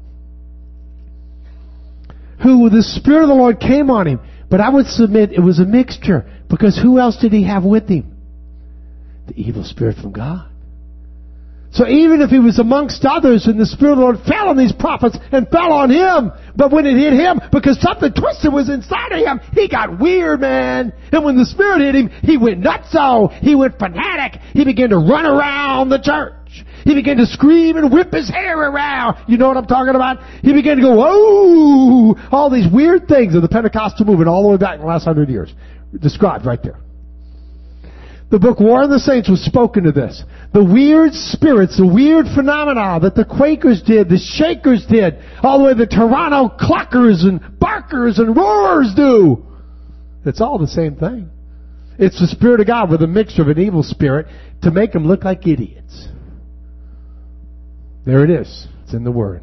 who the Spirit of the Lord came on him. But I would submit it was a mixture, because who else did he have with him? The evil spirit from God. So even if he was amongst others and the Spirit of the Lord fell on these prophets and fell on him, but when it hit him, because something twisted was inside of him, he got weird, man. And when the Spirit hit him, he went nutso. He went fanatic. He began to run around the church. He began to scream and whip his hair around. You know what I'm talking about? He began to go, whoa! All these weird things of the Pentecostal movement all the way back in the last hundred years. Described right there. The book War of the Saints was spoken to this. The weird spirits, the weird phenomena that the Quakers did, the Shakers did, all the way the Toronto cluckers and barkers and roarers do. It's all the same thing. It's the Spirit of God with a mixture of an evil spirit to make them look like idiots. There it is. It's in the Word.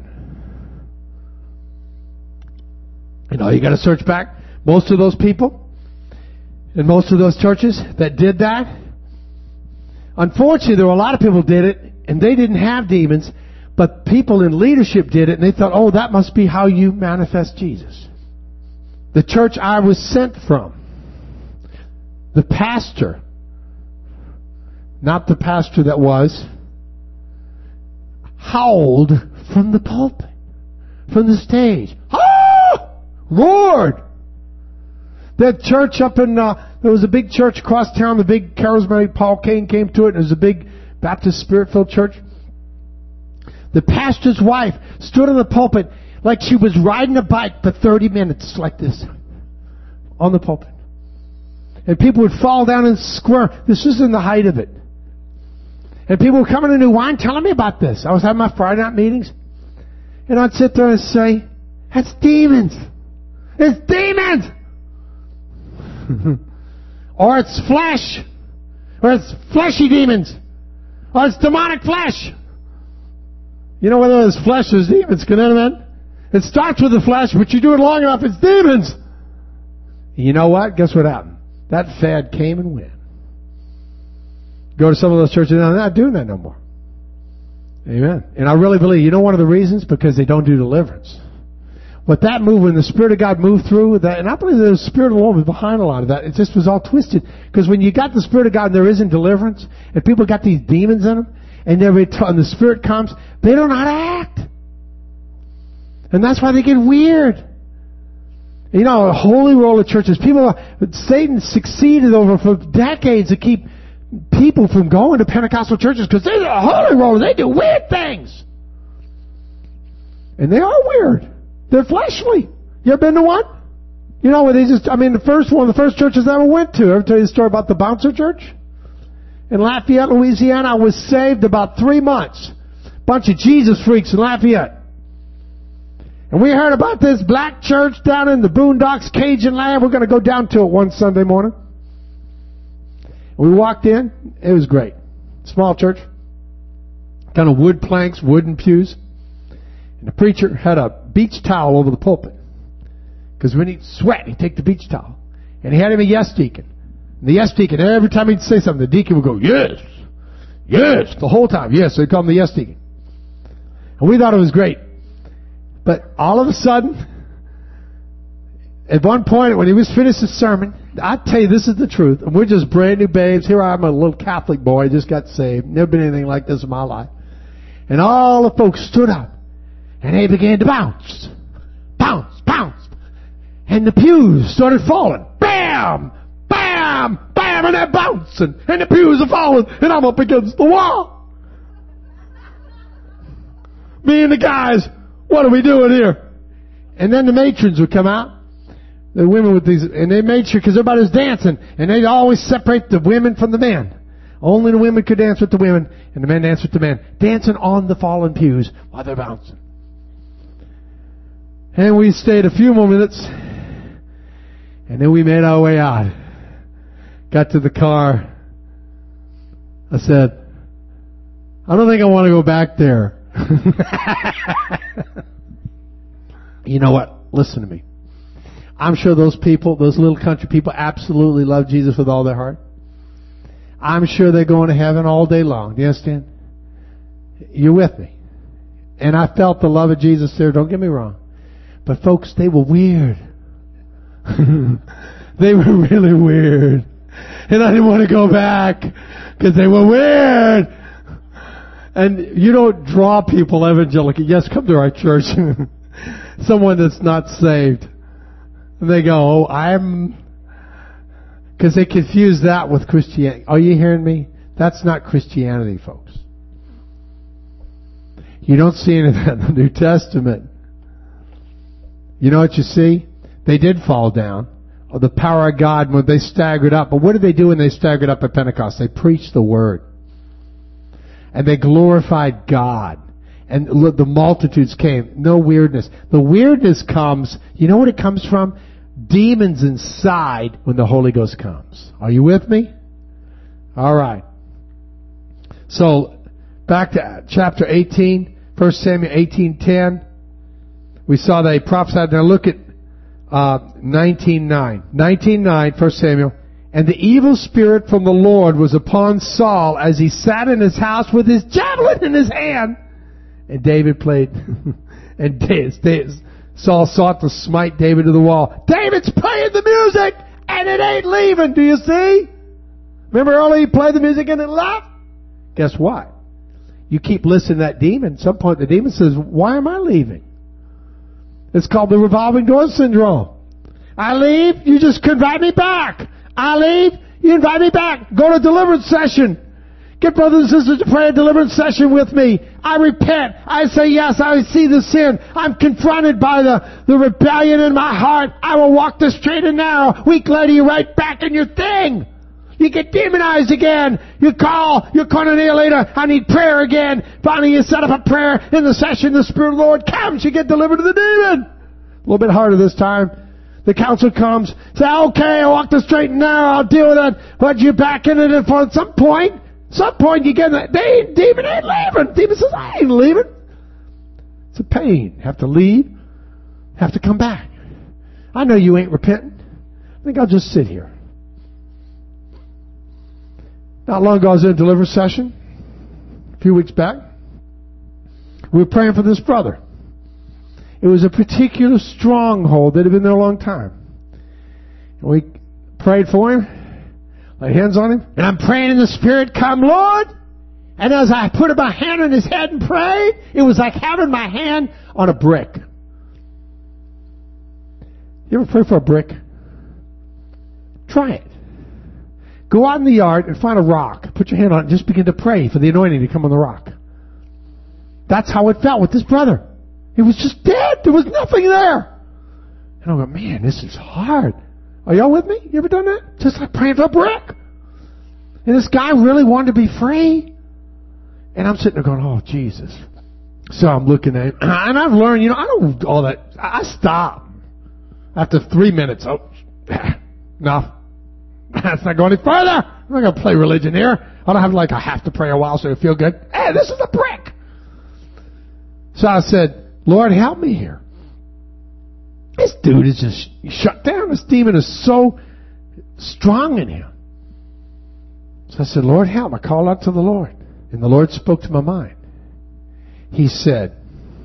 You know, you got to search back. Most of those people in most of those churches that did that, unfortunately, there were a lot of people who did it, and they didn't have demons, but people in leadership did it, and they thought, oh, that must be how you manifest Jesus. The church I was sent from, the pastor, not the pastor that was, howled from the pulpit, from the stage. Ah! Roared. That church up in, uh, there was a big church across town, the big charismatic Paul Cain came to it, and it was a big Baptist Spirit-filled church. The pastor's wife stood on the pulpit like she was riding a bike for thirty minutes like this on the pulpit. And people would fall down and squirm. This was in the height of it. And people would come into New Wine telling me about this. I was having my Friday night meetings. And I'd sit there and say, that's demons. It's demons! Or it's flesh. Or it's fleshy demons. Or it's demonic flesh. You know, whether it's flesh or it's demons, can anyone? It starts with the flesh, but you do it long enough, it's demons. And you know what? Guess what happened? That fad came and went. Go to some of those churches, they're not doing that no more. Amen. And I really believe, you know one of the reasons? Because they don't do deliverance. But that move, when the Spirit of God moved through that, and I believe the Spirit of the Lord was behind a lot of that. It just was all twisted. Because when you got the Spirit of God and there isn't deliverance, and people got these demons in them, and, and the Spirit comes, they don't know how to act. And that's why they get weird. You know, a holy roll of churches, people, Satan succeeded over for decades to keep people from going to Pentecostal churches because they're a holy roll. They do weird things. And they are weird. They're fleshly. You ever been to one? You know, where they just, I mean, the first one, the first churches I ever went to, I ever tell you the story about the Bouncer Church? In Lafayette, Louisiana, I was saved about three months. Bunch of Jesus freaks in Lafayette. And we heard about this black church down in the boondocks, Cajun land. We're going to go down to it one Sunday morning. We walked in. It was great. Small church. Kind of wood planks, wooden pews. And the preacher had a beach towel over the pulpit. Because when he'd sweat, he'd take the beach towel. And he had him a yes deacon. And the yes deacon, every time he'd say something, the deacon would go, yes, yes, the whole time. Yes, so he'd call him the yes deacon. And we thought it was great. But all of a sudden, at one point, when he was finished his sermon, I tell you, this is the truth. And we're just brand new babes. Here I am, a little Catholic boy, just got saved. Never been anything like this in my life. And all the folks stood up. And they began to bounce. Bounce, bounce. And the pews started falling. Bam! Bam! Bam! And they're bouncing. And the pews are falling. And I'm up against the wall. Me and the guys, what are we doing here? And then the matrons would come out. The women with these, and they made sure, because everybody was dancing, and they'd always separate the women from the men. Only the women could dance with the women, and the men danced with the men. Dancing on the fallen pews while they're bouncing. And we stayed a few more minutes, and then we made our way out. Got to the car. I said, I don't think I want to go back there. You know what? Listen to me. I'm sure those people, those little country people, absolutely love Jesus with all their heart. I'm sure they're going to heaven all day long. Do you understand? You're with me. And I felt the love of Jesus there, don't get me wrong. But folks, they were weird. They were really weird. And I didn't want to go back because they were weird. And you don't draw people evangelical. Yes, come to our church. Someone that's not saved. And they go, oh, I'm... Because they confuse that with Christianity. Are you hearing me? That's not Christianity, folks. You don't see any of that in the New Testament. You know what you see? They did fall down. Oh, the power of God when they staggered up. But what did they do when they staggered up at Pentecost? They preached the Word. And they glorified God. And look, the multitudes came. No weirdness. The weirdness comes, you know what it comes from? Demons inside when the Holy Ghost comes. Are you with me? All right. So, back to chapter eighteen, First Samuel eighteen ten. We saw they prophesied. Now look at uh, nineteen nine. nineteen nine, First Samuel. And the evil spirit from the Lord was upon Saul as he sat in his house with his javelin in his hand. And David played. And David, Saul sought to smite David to the wall. David's playing the music and it ain't leaving. Do you see? Remember earlier he played the music and it left? guess what? You keep listening to that demon. At some point the demon says, why am I leaving? It's called the revolving door syndrome. I leave, you just invite me back. I leave, you invite me back. Go to a deliverance session. Get brothers and sisters to pray a deliverance session with me. I repent. I say yes, I see the sin. I'm confronted by the, the rebellion in my heart. I will walk the straight and narrow. Week later, you're right back in your thing. You get demonized again. You call your koinonia later. I need prayer again. Finally, you set up a prayer in the session. The Spirit of the Lord comes. You get delivered of the demon. A little bit harder this time. The counsel comes. Say, okay, I walk the straight and narrow. I'll deal with it. But you're back in it. And for at some point, some point you get that. They, demon ain't leaving. Demon says, I ain't leaving. It's a pain. Have to leave. Have to come back. I know you ain't repenting. I think I'll just sit here. Not long ago, I was in a deliverance session, a few weeks back. We were praying for this brother. It was a particular stronghold that had been there a long time. And we prayed for him, laid hands on him, and I'm praying in the Spirit, come Lord. And as I put my hand on his head and prayed, it was like having my hand on a brick. You ever pray for a brick? Try it. Go out in the yard and find a rock. Put your hand on it and just begin to pray for the anointing to come on the rock. That's how it felt with this brother. He was just dead. There was nothing there. And I go, man, this is hard. Are y'all with me? You ever done that? Just like praying for a brick. And this guy really wanted to be free. And I'm sitting there going, oh, Jesus. So I'm looking at him. And I've learned, you know, I don't do all that. I stop. After three minutes, oh, no. That's not going any further. I'm not going to play religion here. I don't have like, I have to pray a while so I feel good. Hey, this is a brick. So I said, Lord, help me here. This dude is just shut down. This demon is so strong in him. So I said, Lord, help. I called out to the Lord. And the Lord spoke to my mind. He said,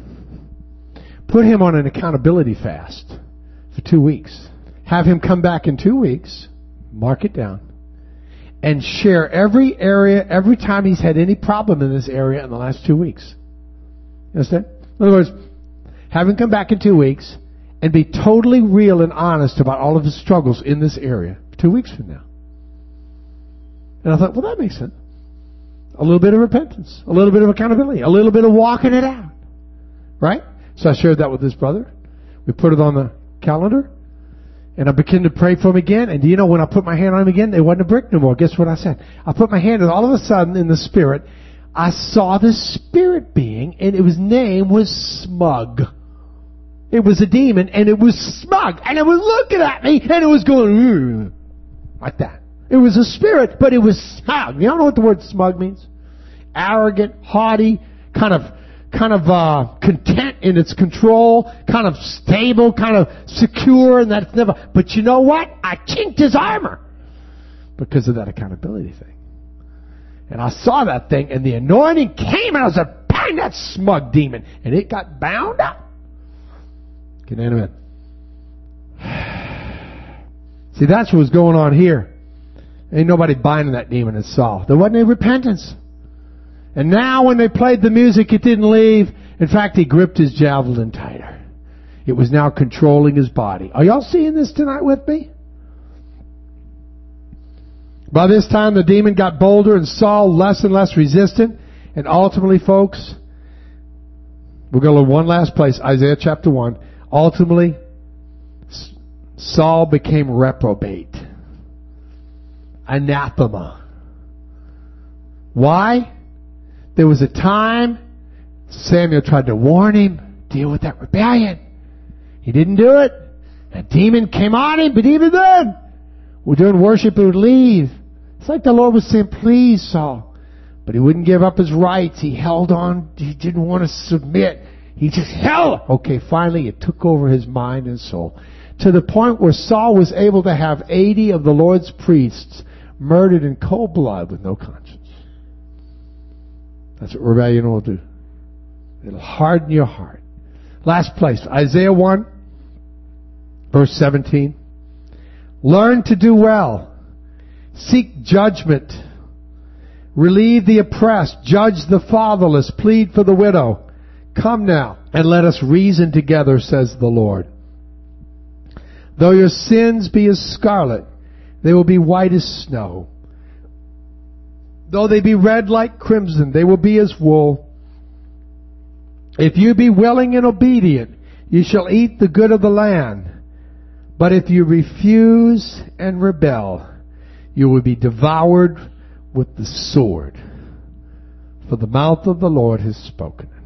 put him on an accountability fast for two weeks. Have him come back in two weeks. Mark it down. And share every area, every time he's had any problem in this area in the last two weeks. You understand? In other words, have him come back in two weeks and be totally real and honest about all of his struggles in this area two weeks from now. And I thought, well, that makes sense. A little bit of repentance, a little bit of accountability, a little bit of walking it out. Right? So I shared that with this brother. We put it on the calendar. And I began to pray for him again. And do you know, when I put my hand on him again, it wasn't a brick no more. Guess what I said? I put my hand, and all of a sudden, in the Spirit, I saw this spirit being, and it was name was Smug. It was a demon, and it was smug. And it was looking at me, and it was going, Ugh, like that. It was a spirit, but it was smug. You all know what the word smug means? Arrogant, haughty, kind of kind of uh content in its control, kind of stable, kind of secure, and that's never. But you know what? I chinked his armor because of that accountability thing. And I saw that thing, and the anointing came, and I was like, bang, that smug demon, and it got bound up. Get in a minute. See, that's what was going on here. Ain't nobody binding that demon in Saul. There wasn't any repentance. And now when they played the music, it didn't leave. In fact, he gripped his javelin tighter. It was now controlling his body. Are y'all seeing this tonight with me? By this time, the demon got bolder and Saul less and less resistant. And ultimately, folks, we're going to one last place, Isaiah chapter one. Ultimately, Saul became reprobate. Anathema. Why? There was a time Samuel tried to warn him, deal with that rebellion. He didn't do it. A demon came on him, but even then, well, during worship, he would leave. It's like the Lord was saying, please, Saul. But he wouldn't give up his rights. He held on. He didn't want to submit. He just held. Okay, finally, it took over his mind and soul. To the point where Saul was able to have eighty of the Lord's priests murdered in cold blood with no conscience. That's what rebellion will do. It'll harden your heart. Last place, Isaiah one, verse seventeen. Learn to do well. Seek judgment. Relieve the oppressed. Judge the fatherless. Plead for the widow. Come now, and let us reason together, says the Lord. Though your sins be as scarlet, they will be white as snow. Though they be red like crimson, they will be as wool. If you be willing and obedient, you shall eat the good of the land. But if you refuse and rebel, you will be devoured with the sword. For the mouth of the Lord has spoken it.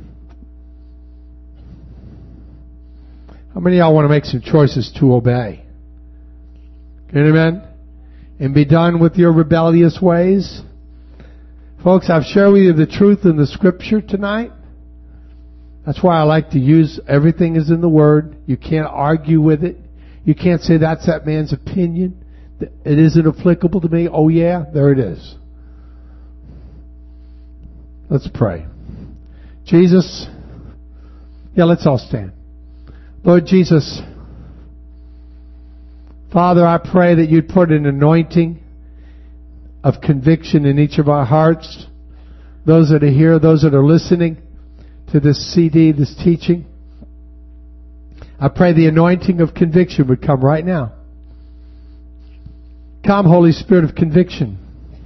How many of y'all want to make some choices to obey? Amen? And be done with your rebellious ways? Folks, I've shared with you the truth in the Scripture tonight. That's why I like to use everything is in the Word. You can't argue with it. You can't say that's that man's opinion. It isn't applicable to me. Oh yeah, there it is. Let's pray. Jesus, yeah, let's all stand. Lord Jesus, Father, I pray that you'd put an anointing of conviction in each of our hearts. Those that are here, those that are listening to this C D, this teaching. I pray the anointing of conviction would come right now. Come, Holy Spirit of conviction.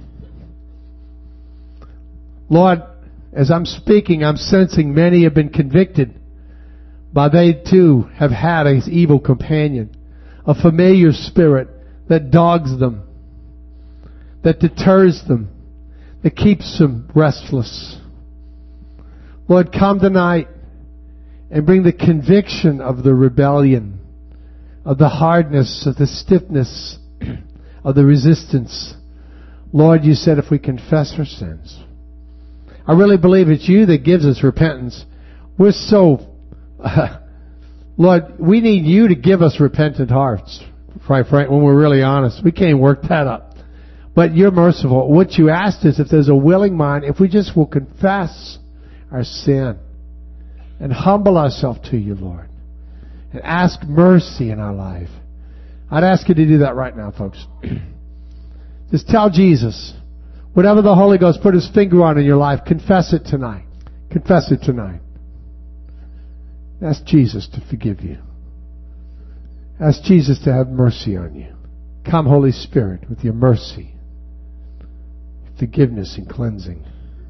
Lord, as I'm speaking, I'm sensing many have been convicted, but they too have had an evil companion, a familiar spirit that dogs them, that deters them, that keeps them restless. Lord, come tonight and bring the conviction of the rebellion, of the hardness, of the stiffness, of the resistance. Lord, you said if we confess our sins. I really believe it's you that gives us repentance. We're so... Uh, Lord, we need you to give us repentant hearts, right, Frank, when we're really honest. We can't work that up. But you're merciful. What you asked is if there's a willing mind, if we just will confess our sin and humble ourselves to you, Lord, and ask mercy in our life. I'd ask you to do that right now, folks. Just tell Jesus, whatever the Holy Ghost put his finger on in your life, confess it tonight. Confess it tonight. Ask Jesus to forgive you. Ask Jesus to have mercy on you. Come, Holy Spirit, with your mercy, forgiveness, and cleansing.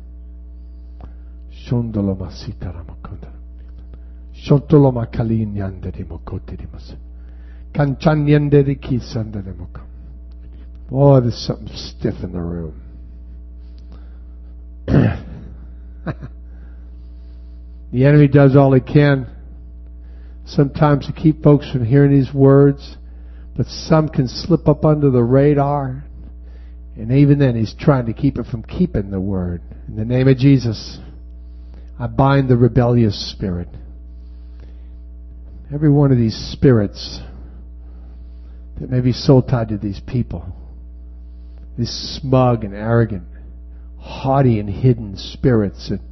Oh, there's something stiff in the room. The enemy does all he can sometimes to keep folks from hearing these words, but some can slip up under the radar, and even then he's trying to keep it from keeping the word. In the name of Jesus, I bind the rebellious spirit. Every one of these spirits that may be so tied to these people, these smug and arrogant, haughty and hidden spirits that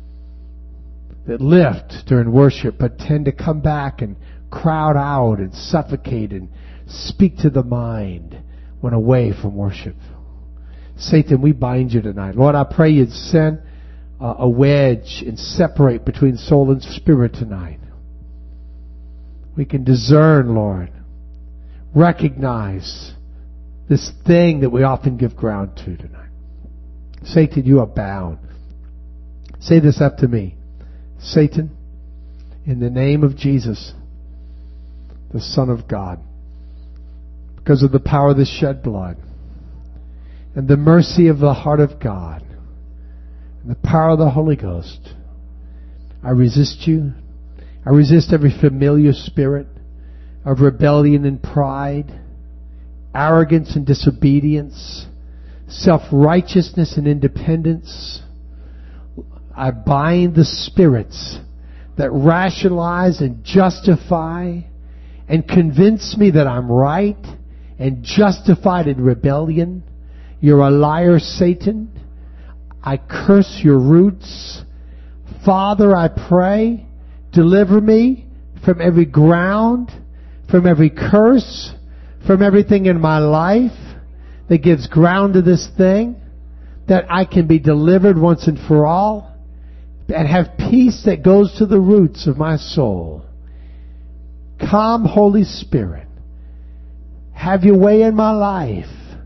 that lift during worship but tend to come back and crowd out and suffocate and speak to the mind when away from worship. Satan, we bind you tonight. Lord, I pray you'd send uh, a wedge and separate between soul and spirit tonight. We can discern, Lord, recognize this thing that we often give ground to tonight. Satan, you are bound. Say this after me. Satan, in the name of Jesus, the Son of God, because of the power of the shed blood and the mercy of the heart of God and the power of the Holy Ghost, I resist you. I resist every familiar spirit of rebellion and pride, arrogance and disobedience, self-righteousness and independence. I bind the spirits that rationalize and justify and convince me that I'm right and justified in rebellion. You're a liar, Satan. I curse your roots. Father, I pray, deliver me from every ground, from every curse, from everything in my life that gives ground to this thing. that I can be delivered once and for all and have peace that goes to the roots of my soul. Come, Holy Spirit. Have your way in my life.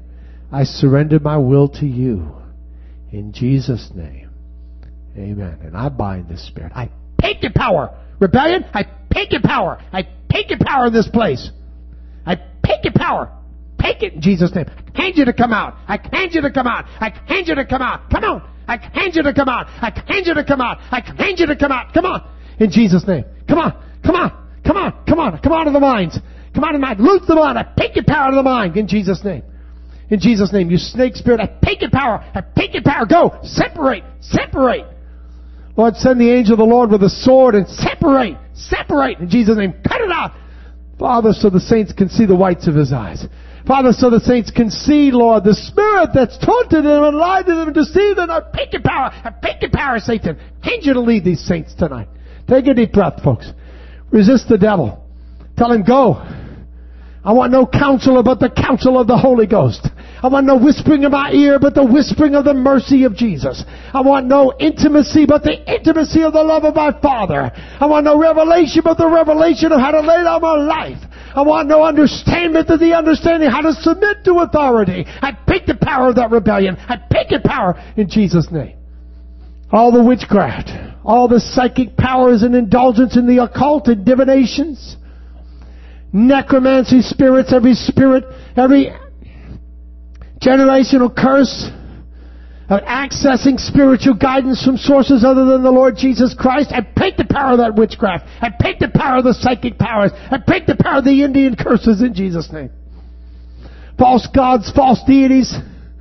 I surrender my will to you. In Jesus' name. Amen. And I bind this spirit. I take your power. Rebellion, I take your power. I take your power in this place. I take your power. Take it in Jesus' name. I command you to come out. I command you to come out. I command you to come out. Come on. I command you to come out. I command you to come out. I command you to come out. Come on. In Jesus' name. Come on. Come on. Come on. Come on. Come out of the minds. Come out of the mind. Loose the mind. I take your power out of the mind. In Jesus' name. In Jesus' name. You snake spirit, I take your power. I take your power. Go. Separate. Separate. Lord, send the angel of the Lord with a sword and separate. Separate. In Jesus' name. Cut it out. Father, so the saints can see the whites of his eyes. Father, so the saints can see, Lord, the spirit that's taunted them and lied to them and deceived them. I take your power. I take your power, Satan. I need you to lead these saints tonight. Take a deep breath, folks. Resist the devil. Tell him, go. I want no counselor but the counsel of the Holy Ghost. I want no whispering in my ear but the whispering of the mercy of Jesus. I want no intimacy but the intimacy of the love of my Father. I want no revelation but the revelation of how to lay down my life. I want no understanding but the understanding how to submit to authority. I pick the power of that rebellion. I pick the power in Jesus' name. All the witchcraft, all the psychic powers and indulgence in the occult and divinations, necromancy spirits, every spirit, every generational curse of accessing spiritual guidance from sources other than the Lord Jesus Christ. I break the power of that witchcraft. I break the power of the psychic powers. I break the power of the Indian curses in Jesus' name. False gods, false deities,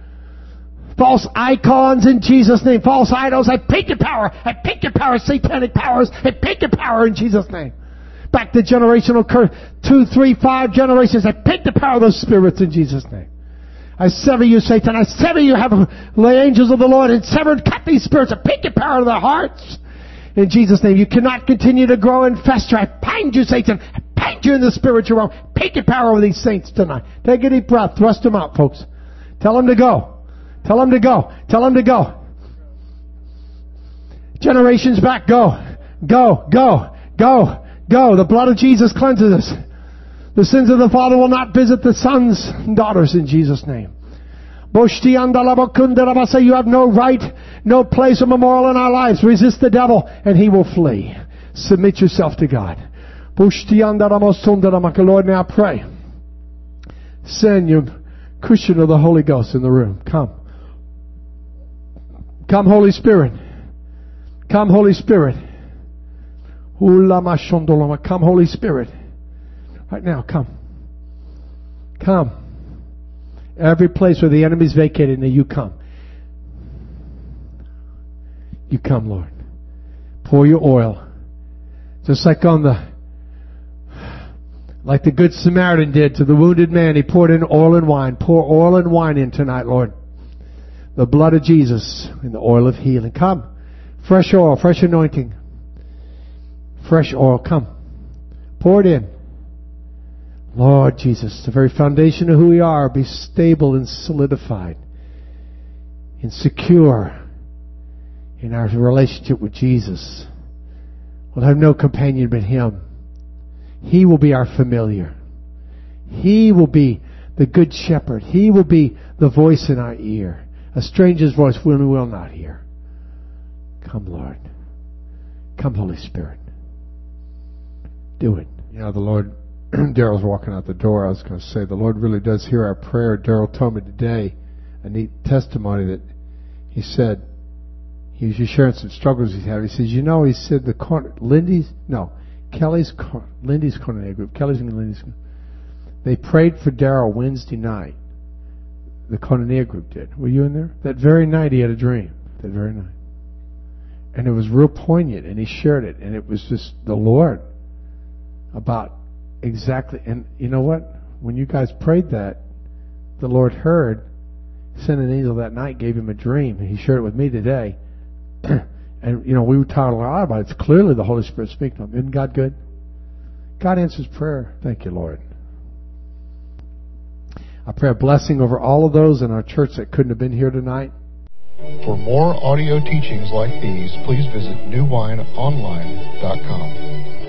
false icons in Jesus' name, false idols. I break your power. I break your power, satanic powers. I break your power in Jesus' name. Back to generational curse, two, three, five generations. I break the power of those spirits in Jesus' name. I sever you, Satan. I sever you, have the angels of the Lord, and sever and cut these spirits. I break your power of their hearts. In Jesus' name, you cannot continue to grow and fester. I bind you, Satan. I bind you in the spiritual realm. Take your power over these saints tonight. Take a deep breath. Thrust them out, folks. Tell them to go. Tell them to go. Tell them to go. Generations back, go. Go, go, go, go. The blood of Jesus cleanses us. The sins of the father will not visit the sons and daughters in Jesus' name. You have no right, no place or memorial in our lives. Resist the devil and he will flee. Submit yourself to God. Lord, now pray. Send your cushion of the Holy Ghost in the room. Come. Come, Holy Spirit. Come, Holy Spirit. Come, Holy Spirit. Right now, come. Come. Every place where the enemy's vacated, now you come. You come, Lord. Pour your oil. Just like on the, like the Good Samaritan did to the wounded man, he poured in oil and wine. Pour oil and wine in tonight, Lord. The blood of Jesus and the oil of healing. Come. Fresh oil, fresh anointing. Fresh oil, come. Pour it in. Lord Jesus, the very foundation of who we are, be stable and solidified and secure in our relationship with Jesus. We'll have no companion but Him. He will be our familiar. He will be the good shepherd. He will be the voice in our ear. A stranger's voice we will not hear. Come, Lord. Come, Holy Spirit. Do it. You know, the Lord... Daryl's walking out the door. I was going to say, the Lord really does hear our prayer. Daryl told me today a neat testimony that he said, he was just sharing some struggles he's had. He says, you know, he said the corner, Lindy's, no, Kelly's, Lindy's Cornelia group, Kelly's and Lindy's group, they prayed for Daryl Wednesday night. The Cornelia group did. Were you in there? That very night he had a dream. That very night. And it was real poignant, and he shared it, and it was just the Lord about exactly, and you know what? When you guys prayed that, the Lord heard, sent an angel that night, gave him a dream, and he shared it with me today. And, you know, we were talking a lot about it. It's clearly the Holy Spirit speaking to him. Isn't God good? God answers prayer. Thank you, Lord. I pray a blessing over all of those in our church that couldn't have been here tonight. For more audio teachings like these, please visit new wine online dot com.